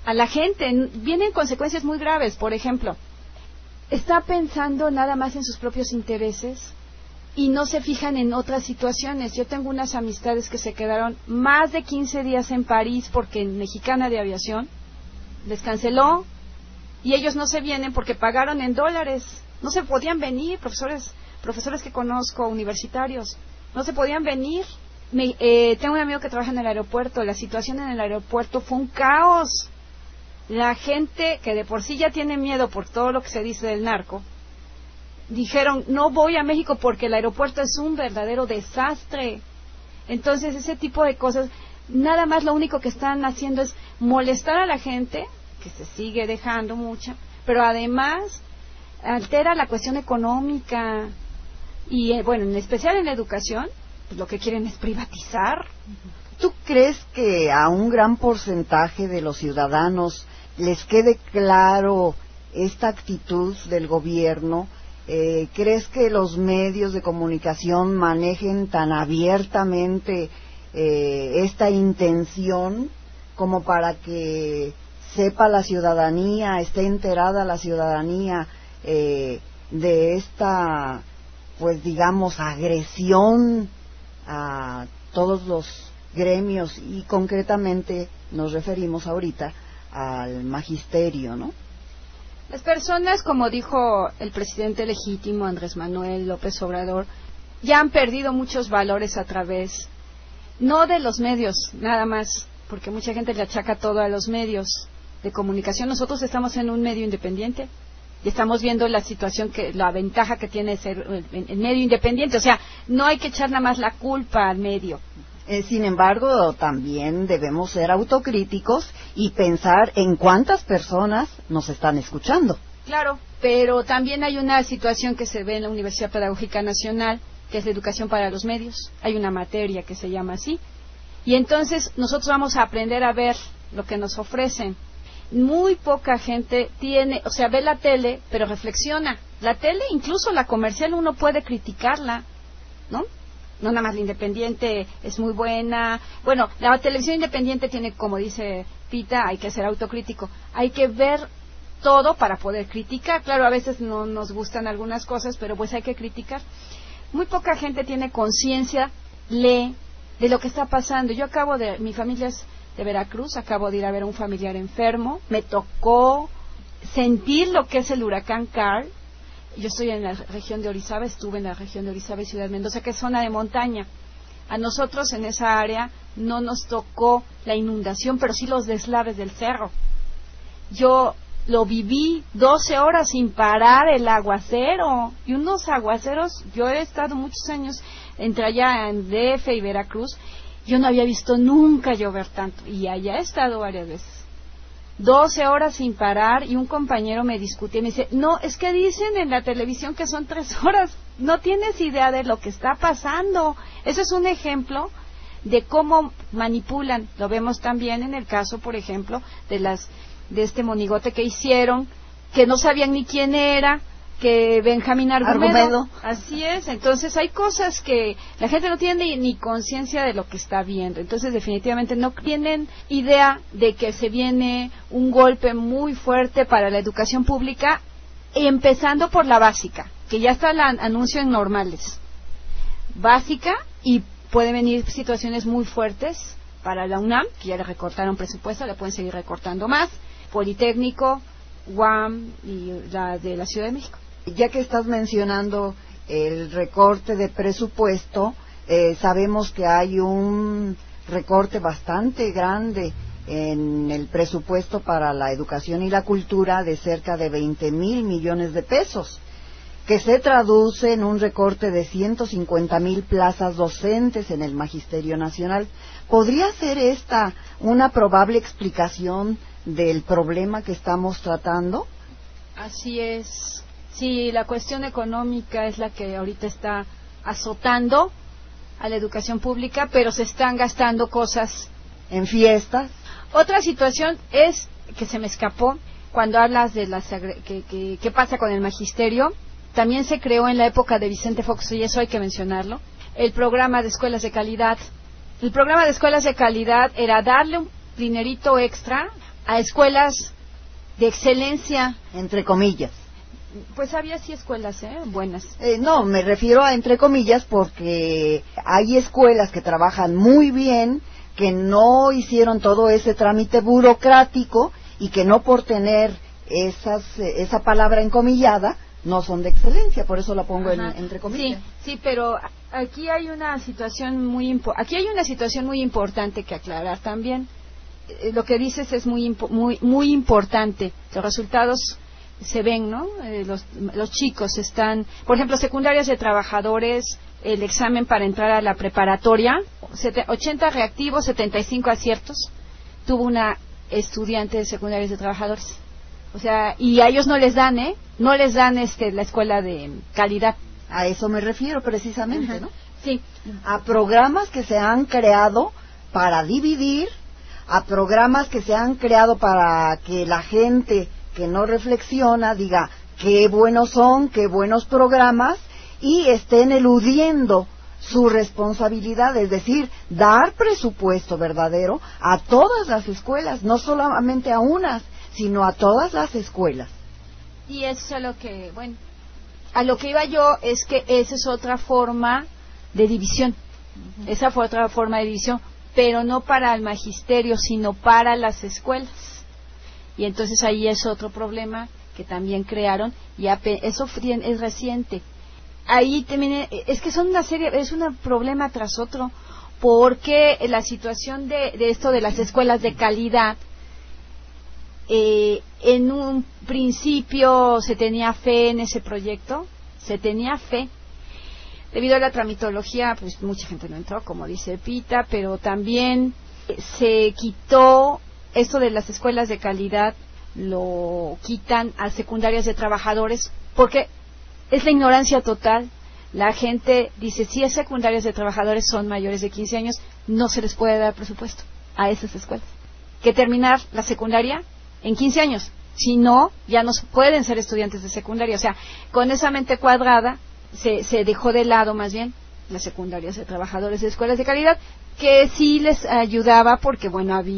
a la gente. Vienen consecuencias muy graves. Por ejemplo, está pensando nada más en sus propios intereses y no se fijan en otras situaciones. Yo tengo unas amistades que se quedaron más de 15 días en París porque en Mexicana de Aviación les canceló y ellos no se vienen porque pagaron en dólares. No se podían venir, profesores que conozco, universitarios, no se podían venir. Tengo un amigo que trabaja en el aeropuerto. La situación en el aeropuerto fue un caos. La gente que de por sí ya tiene miedo por todo lo que se dice del narco, dijeron, no voy a México porque el aeropuerto es un verdadero desastre. Entonces ese tipo de cosas, nada más lo único que están haciendo es molestar a la gente, que se sigue dejando mucha, pero además altera la cuestión económica y bueno, en especial en la educación, pues lo que quieren es privatizar. ¿Tú crees que a un gran porcentaje de los ciudadanos les quede claro esta actitud del gobierno? ¿Crees que los medios de comunicación manejen tan abiertamente esta intención como para que sepa la ciudadanía, esté enterada la ciudadanía de esta, pues digamos, agresión a todos los gremios y concretamente nos referimos ahorita al magisterio, ¿no? Las personas, como dijo el presidente legítimo Andrés Manuel López Obrador, ya han perdido muchos valores a través, no de los medios, nada más, porque mucha gente le achaca todo a los medios de comunicación. Nosotros estamos en un medio independiente y estamos viendo la situación, la ventaja que tiene ser el medio independiente. O sea, no hay que echar nada más la culpa al medio. Sin embargo, también debemos ser autocríticos y pensar en cuántas personas nos están escuchando. Claro, pero también hay una situación que se ve en la Universidad Pedagógica Nacional, que es la educación para los medios. Hay una materia que se llama así. Y entonces nosotros vamos a aprender a ver lo que nos ofrecen. Muy poca gente ve la tele, pero reflexiona. La tele, incluso la comercial, uno puede criticarla, ¿no? No nada más la independiente es muy buena. Bueno, la televisión independiente tiene, como dice Pita, hay que ser autocrítico. Hay que ver todo para poder criticar. Claro, a veces no nos gustan algunas cosas, pero pues hay que criticar. Muy poca gente tiene conciencia, lee de lo que está pasando. Mi familia es de Veracruz, acabo de ir a ver a un familiar enfermo. Me tocó sentir lo que es el huracán Carl. Yo estoy en la región de Orizaba, estuve en la región de Orizaba y Ciudad Mendoza, que es zona de montaña. A nosotros en esa área no nos tocó la inundación, pero sí los deslaves del cerro. Yo lo viví 12 horas sin parar, el aguacero, y unos aguaceros. Yo he estado muchos años entre allá en DF y Veracruz, yo no había visto nunca llover tanto, y allá he estado varias veces. 12 horas sin parar, y un compañero me discutía y me dice, no, es que dicen en la televisión que son 3 horas, no tienes idea de lo que está pasando. Ese es un ejemplo de cómo manipulan. Lo vemos también en el caso, por ejemplo, de este monigote que hicieron, que no sabían ni quién era, que Benjamín Argumedo. Así es. Entonces hay cosas que la gente no tiene ni conciencia de lo que está viendo. Entonces definitivamente no tienen idea de que se viene un golpe muy fuerte para la educación pública, empezando por la básica, que ya está el anuncio en normales. Básica, y pueden venir situaciones muy fuertes para la UNAM, que ya le recortaron presupuesto, le pueden seguir recortando más, Politécnico, UAM y la de la Ciudad de México. Ya que estás mencionando el recorte de presupuesto, sabemos que hay un recorte bastante grande en el presupuesto para la educación y la cultura de cerca de 20,000 millones de pesos, que se traduce en un recorte de 150,000 plazas docentes en el Magisterio Nacional. ¿Podría ser esta una probable explicación del problema que estamos tratando? Así es. Sí, la cuestión económica es la que ahorita está azotando a la educación pública, pero se están gastando cosas en fiestas. Otra situación es que se me escapó cuando hablas de qué pasa con el magisterio. También se creó en la época de Vicente Fox, y eso hay que mencionarlo, el programa de escuelas de calidad. El programa de escuelas de calidad era darle dinerito extra a escuelas de excelencia, entre comillas. Pues había sí escuelas, buenas. No, me refiero a entre comillas porque hay escuelas que trabajan muy bien, que no hicieron todo ese trámite burocrático y que no por tener esa palabra encomillada no son de excelencia, por eso la pongo entre comillas. Sí, pero aquí hay una situación muy importante que aclarar también. Lo que dices es muy importante. Los resultados se ven, ¿no? Los chicos están, por ejemplo, secundarias de trabajadores, el examen para entrar a la preparatoria, 80 reactivos, 75 aciertos, tuvo una estudiante de secundarias de trabajadores. O sea, y a ellos no les dan la escuela de calidad. A eso me refiero precisamente, ¿no? Sí. A programas que se han creado para dividir, a programas que se han creado para que la gente que no reflexiona diga qué buenos son, qué buenos programas, y estén eludiendo su responsabilidad, es decir, dar presupuesto verdadero a todas las escuelas, no solamente a unas, sino a todas las escuelas. Y eso es a lo que iba yo, es que esa es otra forma de división. Esa fue otra forma de división, pero no para el magisterio, sino para las escuelas. Y entonces ahí es otro problema que también crearon, y eso es reciente. Ahí también, es que son es un problema tras otro, porque la situación de esto de las escuelas de calidad, en un principio se tenía fe en ese proyecto, debido a la tramitología, pues mucha gente no entró, como dice Pita, pero también se quitó esto de las escuelas de calidad, lo quitan a secundarias de trabajadores, porque es la ignorancia total. La gente dice, si es secundarias de trabajadores son mayores de 15 años, no se les puede dar presupuesto a esas escuelas. Que terminar la secundaria en 15 años, si no, ya no pueden ser estudiantes de secundaria. O sea, con esa mente cuadrada se dejó de lado más bien las secundarias de trabajadores de escuelas de calidad, que sí les ayudaba porque,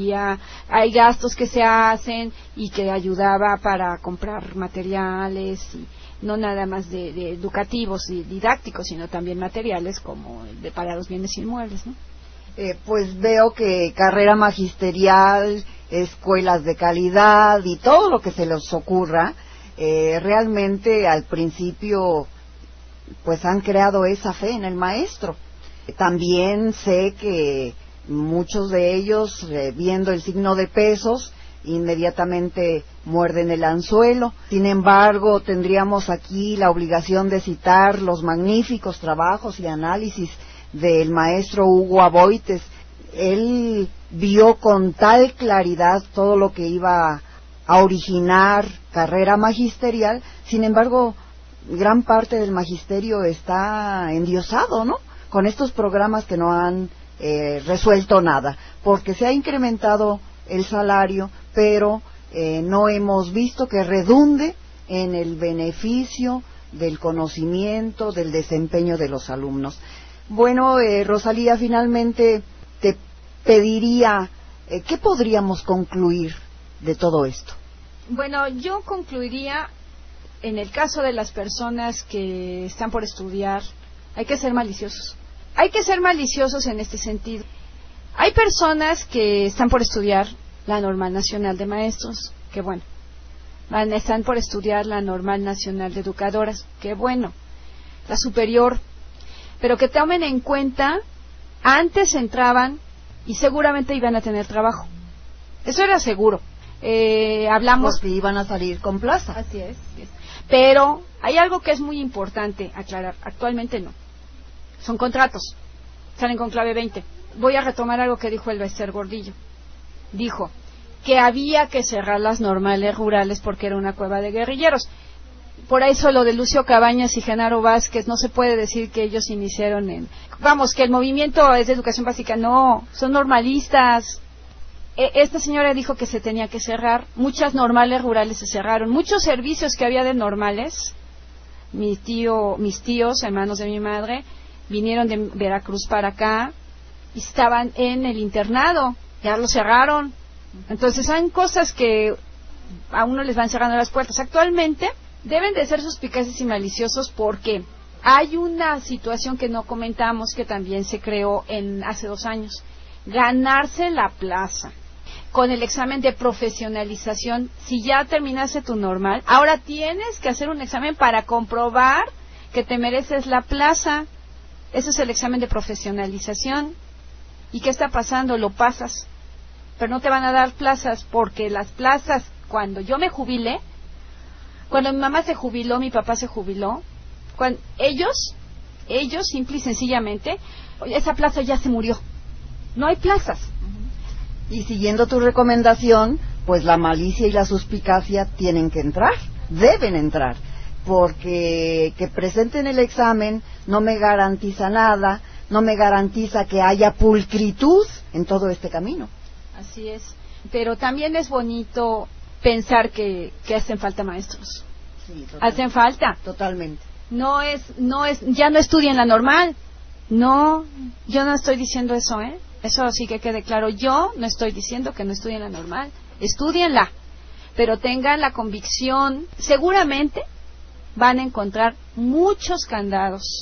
hay gastos que se hacen y que ayudaba para comprar materiales, y no nada más de educativos y didácticos, sino también materiales como para los bienes inmuebles, ¿no? Pues veo que carrera magisterial, escuelas de calidad y todo lo que se les ocurra, realmente al principio pues han creado esa fe en el maestro. También sé que muchos de ellos, viendo el signo de pesos, inmediatamente muerden el anzuelo. Sin embargo, tendríamos aquí la obligación de citar los magníficos trabajos y análisis del maestro Hugo Aboites. Él vio con tal claridad todo lo que iba a originar carrera magisterial. Sin embargo, gran parte del magisterio está endiosado, ¿no?, con estos programas que no han resuelto nada, porque se ha incrementado el salario, pero no hemos visto que redunde en el beneficio del conocimiento, del desempeño de los alumnos. Bueno, Rosalía, finalmente te pediría, ¿qué podríamos concluir de todo esto? Bueno, yo concluiría, en el caso de las personas que están por estudiar, hay que ser maliciosos. Hay que ser maliciosos en este sentido. Hay personas que están por estudiar la Normal Nacional de Maestros, que bueno. Están por estudiar la Normal Nacional de Educadoras, que bueno. La superior. Pero que tomen en cuenta, antes entraban y seguramente iban a tener trabajo. Eso era seguro. Hablamos... Porque iban a salir con plaza. Así es. Pero hay algo que es muy importante aclarar. Actualmente no. Son contratos. Salen con clave 20. Voy a retomar algo que dijo el Bester Gordillo. Dijo que había que cerrar las normales rurales porque era una cueva de guerrilleros. Por eso lo de Lucio Cabañas y Genaro Vázquez, no se puede decir que ellos iniciaron que el movimiento es de educación básica. No, son normalistas. Esta señora dijo que se tenía que cerrar. Muchas normales rurales se cerraron. Muchos servicios que había de normales, mis tíos, hermanos de mi madre, vinieron de Veracruz para acá y estaban en el internado. Ya lo cerraron. Entonces hay cosas que a uno les van cerrando las puertas. Actualmente deben de ser suspicaces y maliciosos porque hay una situación que no comentamos que también se creó hace 2 años. Ganarse la plaza con el examen de profesionalización. Si ya terminaste tu normal, ahora tienes que hacer un examen para comprobar que te mereces la plaza. Ese es el examen de profesionalización. ¿Y qué está pasando? Lo pasas, pero no te van a dar plazas, porque las plazas, cuando yo me jubilé, cuando mi mamá se jubiló, mi papá se jubiló, cuando ellos simple y sencillamente, esa plaza ya se murió, no hay plazas. Y siguiendo tu recomendación, pues la malicia y la suspicacia tienen que entrar, deben entrar, porque que presenten el examen no me garantiza nada, no me garantiza que haya pulcritud en todo este camino. Así es, pero también es bonito pensar que hacen falta maestros. Sí, hacen falta. Totalmente. Ya no estudien la normal. No, yo no estoy diciendo eso, Eso sí que quede claro. Yo no estoy diciendo que no estudien la normal. Estúdienla, pero tengan la convicción. Seguramente van a encontrar muchos candados.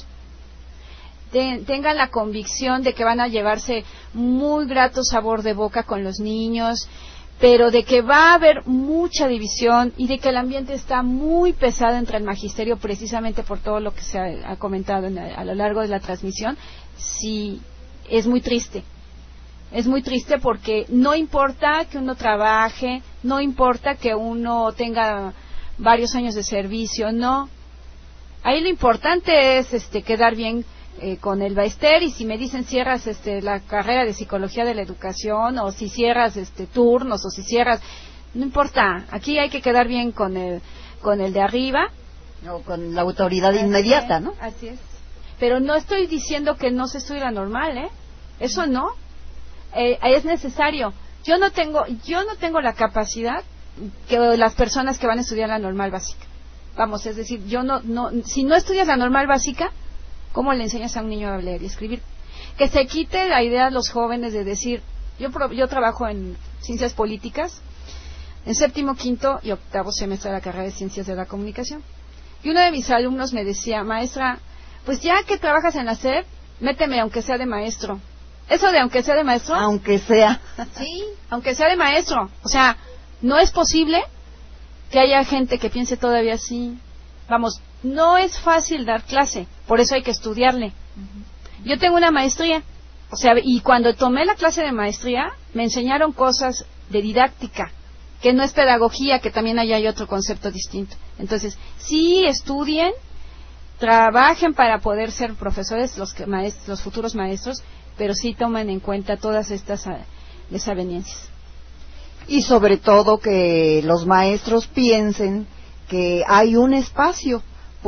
Tengan la convicción de que van a llevarse muy grato sabor de boca con los niños, pero de que va a haber mucha división y de que el ambiente está muy pesado entre el magisterio, precisamente por todo lo que se ha comentado a lo largo de la transmisión. Sí, es muy triste. Es muy triste porque no importa que uno trabaje, no importa que uno tenga varios años de servicio, no. Ahí lo importante es quedar bien con el Baester, y si me dicen cierras la carrera de psicología de la educación, o si cierras turnos, o si cierras, no importa, aquí hay que quedar bien con el de arriba, o con la autoridad inmediata, ¿no? Así es. Pero no estoy diciendo que no se estudie la normal, eso no. Es necesario. Yo no tengo la capacidad que las personas que van a estudiar la normal básica. Vamos, es decir, si no estudias la normal básica, ¿cómo le enseñas a un niño a leer y escribir? Que se quite la idea a los jóvenes de decir, yo trabajo en ciencias políticas, en 7º, 5º y 8º semestre de la carrera de ciencias de la comunicación. Y uno de mis alumnos me decía, maestra, pues ya que trabajas en la SEP, méteme aunque sea de maestro. Eso de aunque sea de maestro. Aunque sea. Sí, aunque sea de maestro. O sea, no es posible que haya gente que piense todavía así. Vamos, no es fácil dar clase, por eso hay que estudiarle. Yo tengo una maestría, o sea, y cuando tomé la clase de maestría, me enseñaron cosas de didáctica, que no es pedagogía, que también ahí hay otro concepto distinto. Entonces, sí estudien, trabajen para poder ser profesores, los futuros maestros, pero sí tomen en cuenta todas estas desavenencias. Y sobre todo que los maestros piensen que hay un espacio,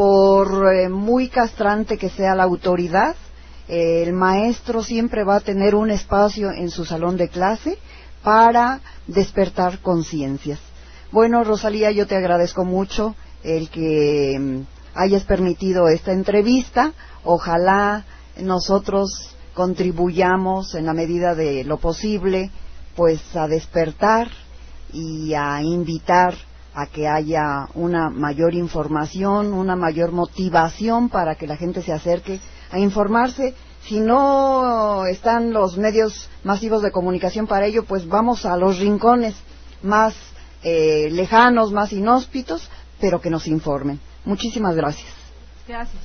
por muy castrante que sea la autoridad, el maestro siempre va a tener un espacio en su salón de clase para despertar conciencias. Bueno, Rosalía, yo te agradezco mucho el que hayas permitido esta entrevista. Ojalá nosotros contribuyamos en la medida de lo posible, pues a despertar y a invitar a que haya una mayor información, una mayor motivación para que la gente se acerque a informarse. Si no están los medios masivos de comunicación para ello, pues vamos a los rincones más lejanos, más inhóspitos, pero que nos informen. Muchísimas gracias. Gracias.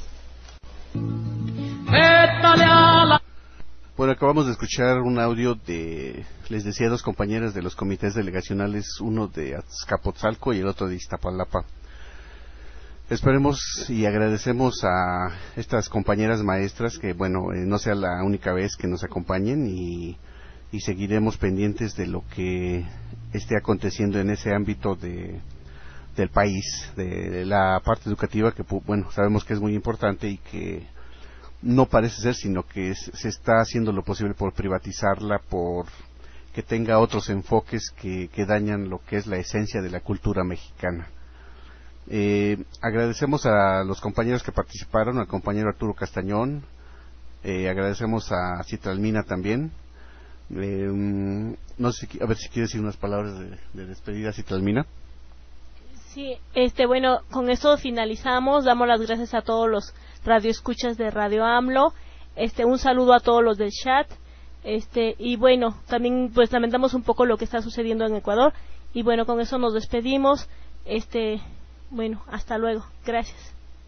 Bueno, acabamos de escuchar un audio les decía, 2 compañeras de los comités delegacionales, uno de Azcapotzalco y el otro de Iztapalapa. Esperemos y agradecemos a estas compañeras maestras que, bueno, no sea la única vez que nos acompañen, y seguiremos pendientes de lo que esté aconteciendo en ese ámbito del país, de la parte educativa, que, bueno, sabemos que es muy importante y que no parece ser, sino que se está haciendo lo posible por privatizarla, por que tenga otros enfoques que dañan lo que es la esencia de la cultura mexicana. Agradecemos a los compañeros que participaron, al compañero Arturo Castañón, agradecemos a Citralmina también, No sé, a ver si quiere decir unas palabras de despedida, si termina. Sí, bueno, con eso finalizamos. Damos las gracias a todos los radioescuchas de Radio AMLO. Un saludo a todos los del chat. Y bueno, también pues lamentamos un poco lo que está sucediendo en Ecuador. Y bueno, con eso nos despedimos. Bueno, hasta luego. Gracias.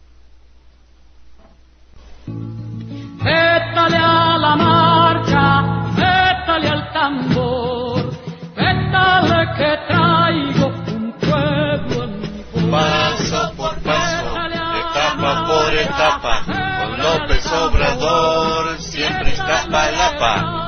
Vétale a la marcha, vétale al tambor, vétale que traigo un pueblo en mi voz. Paso por paso, etapa por etapa, con López Obrador siempre Iztapalapa.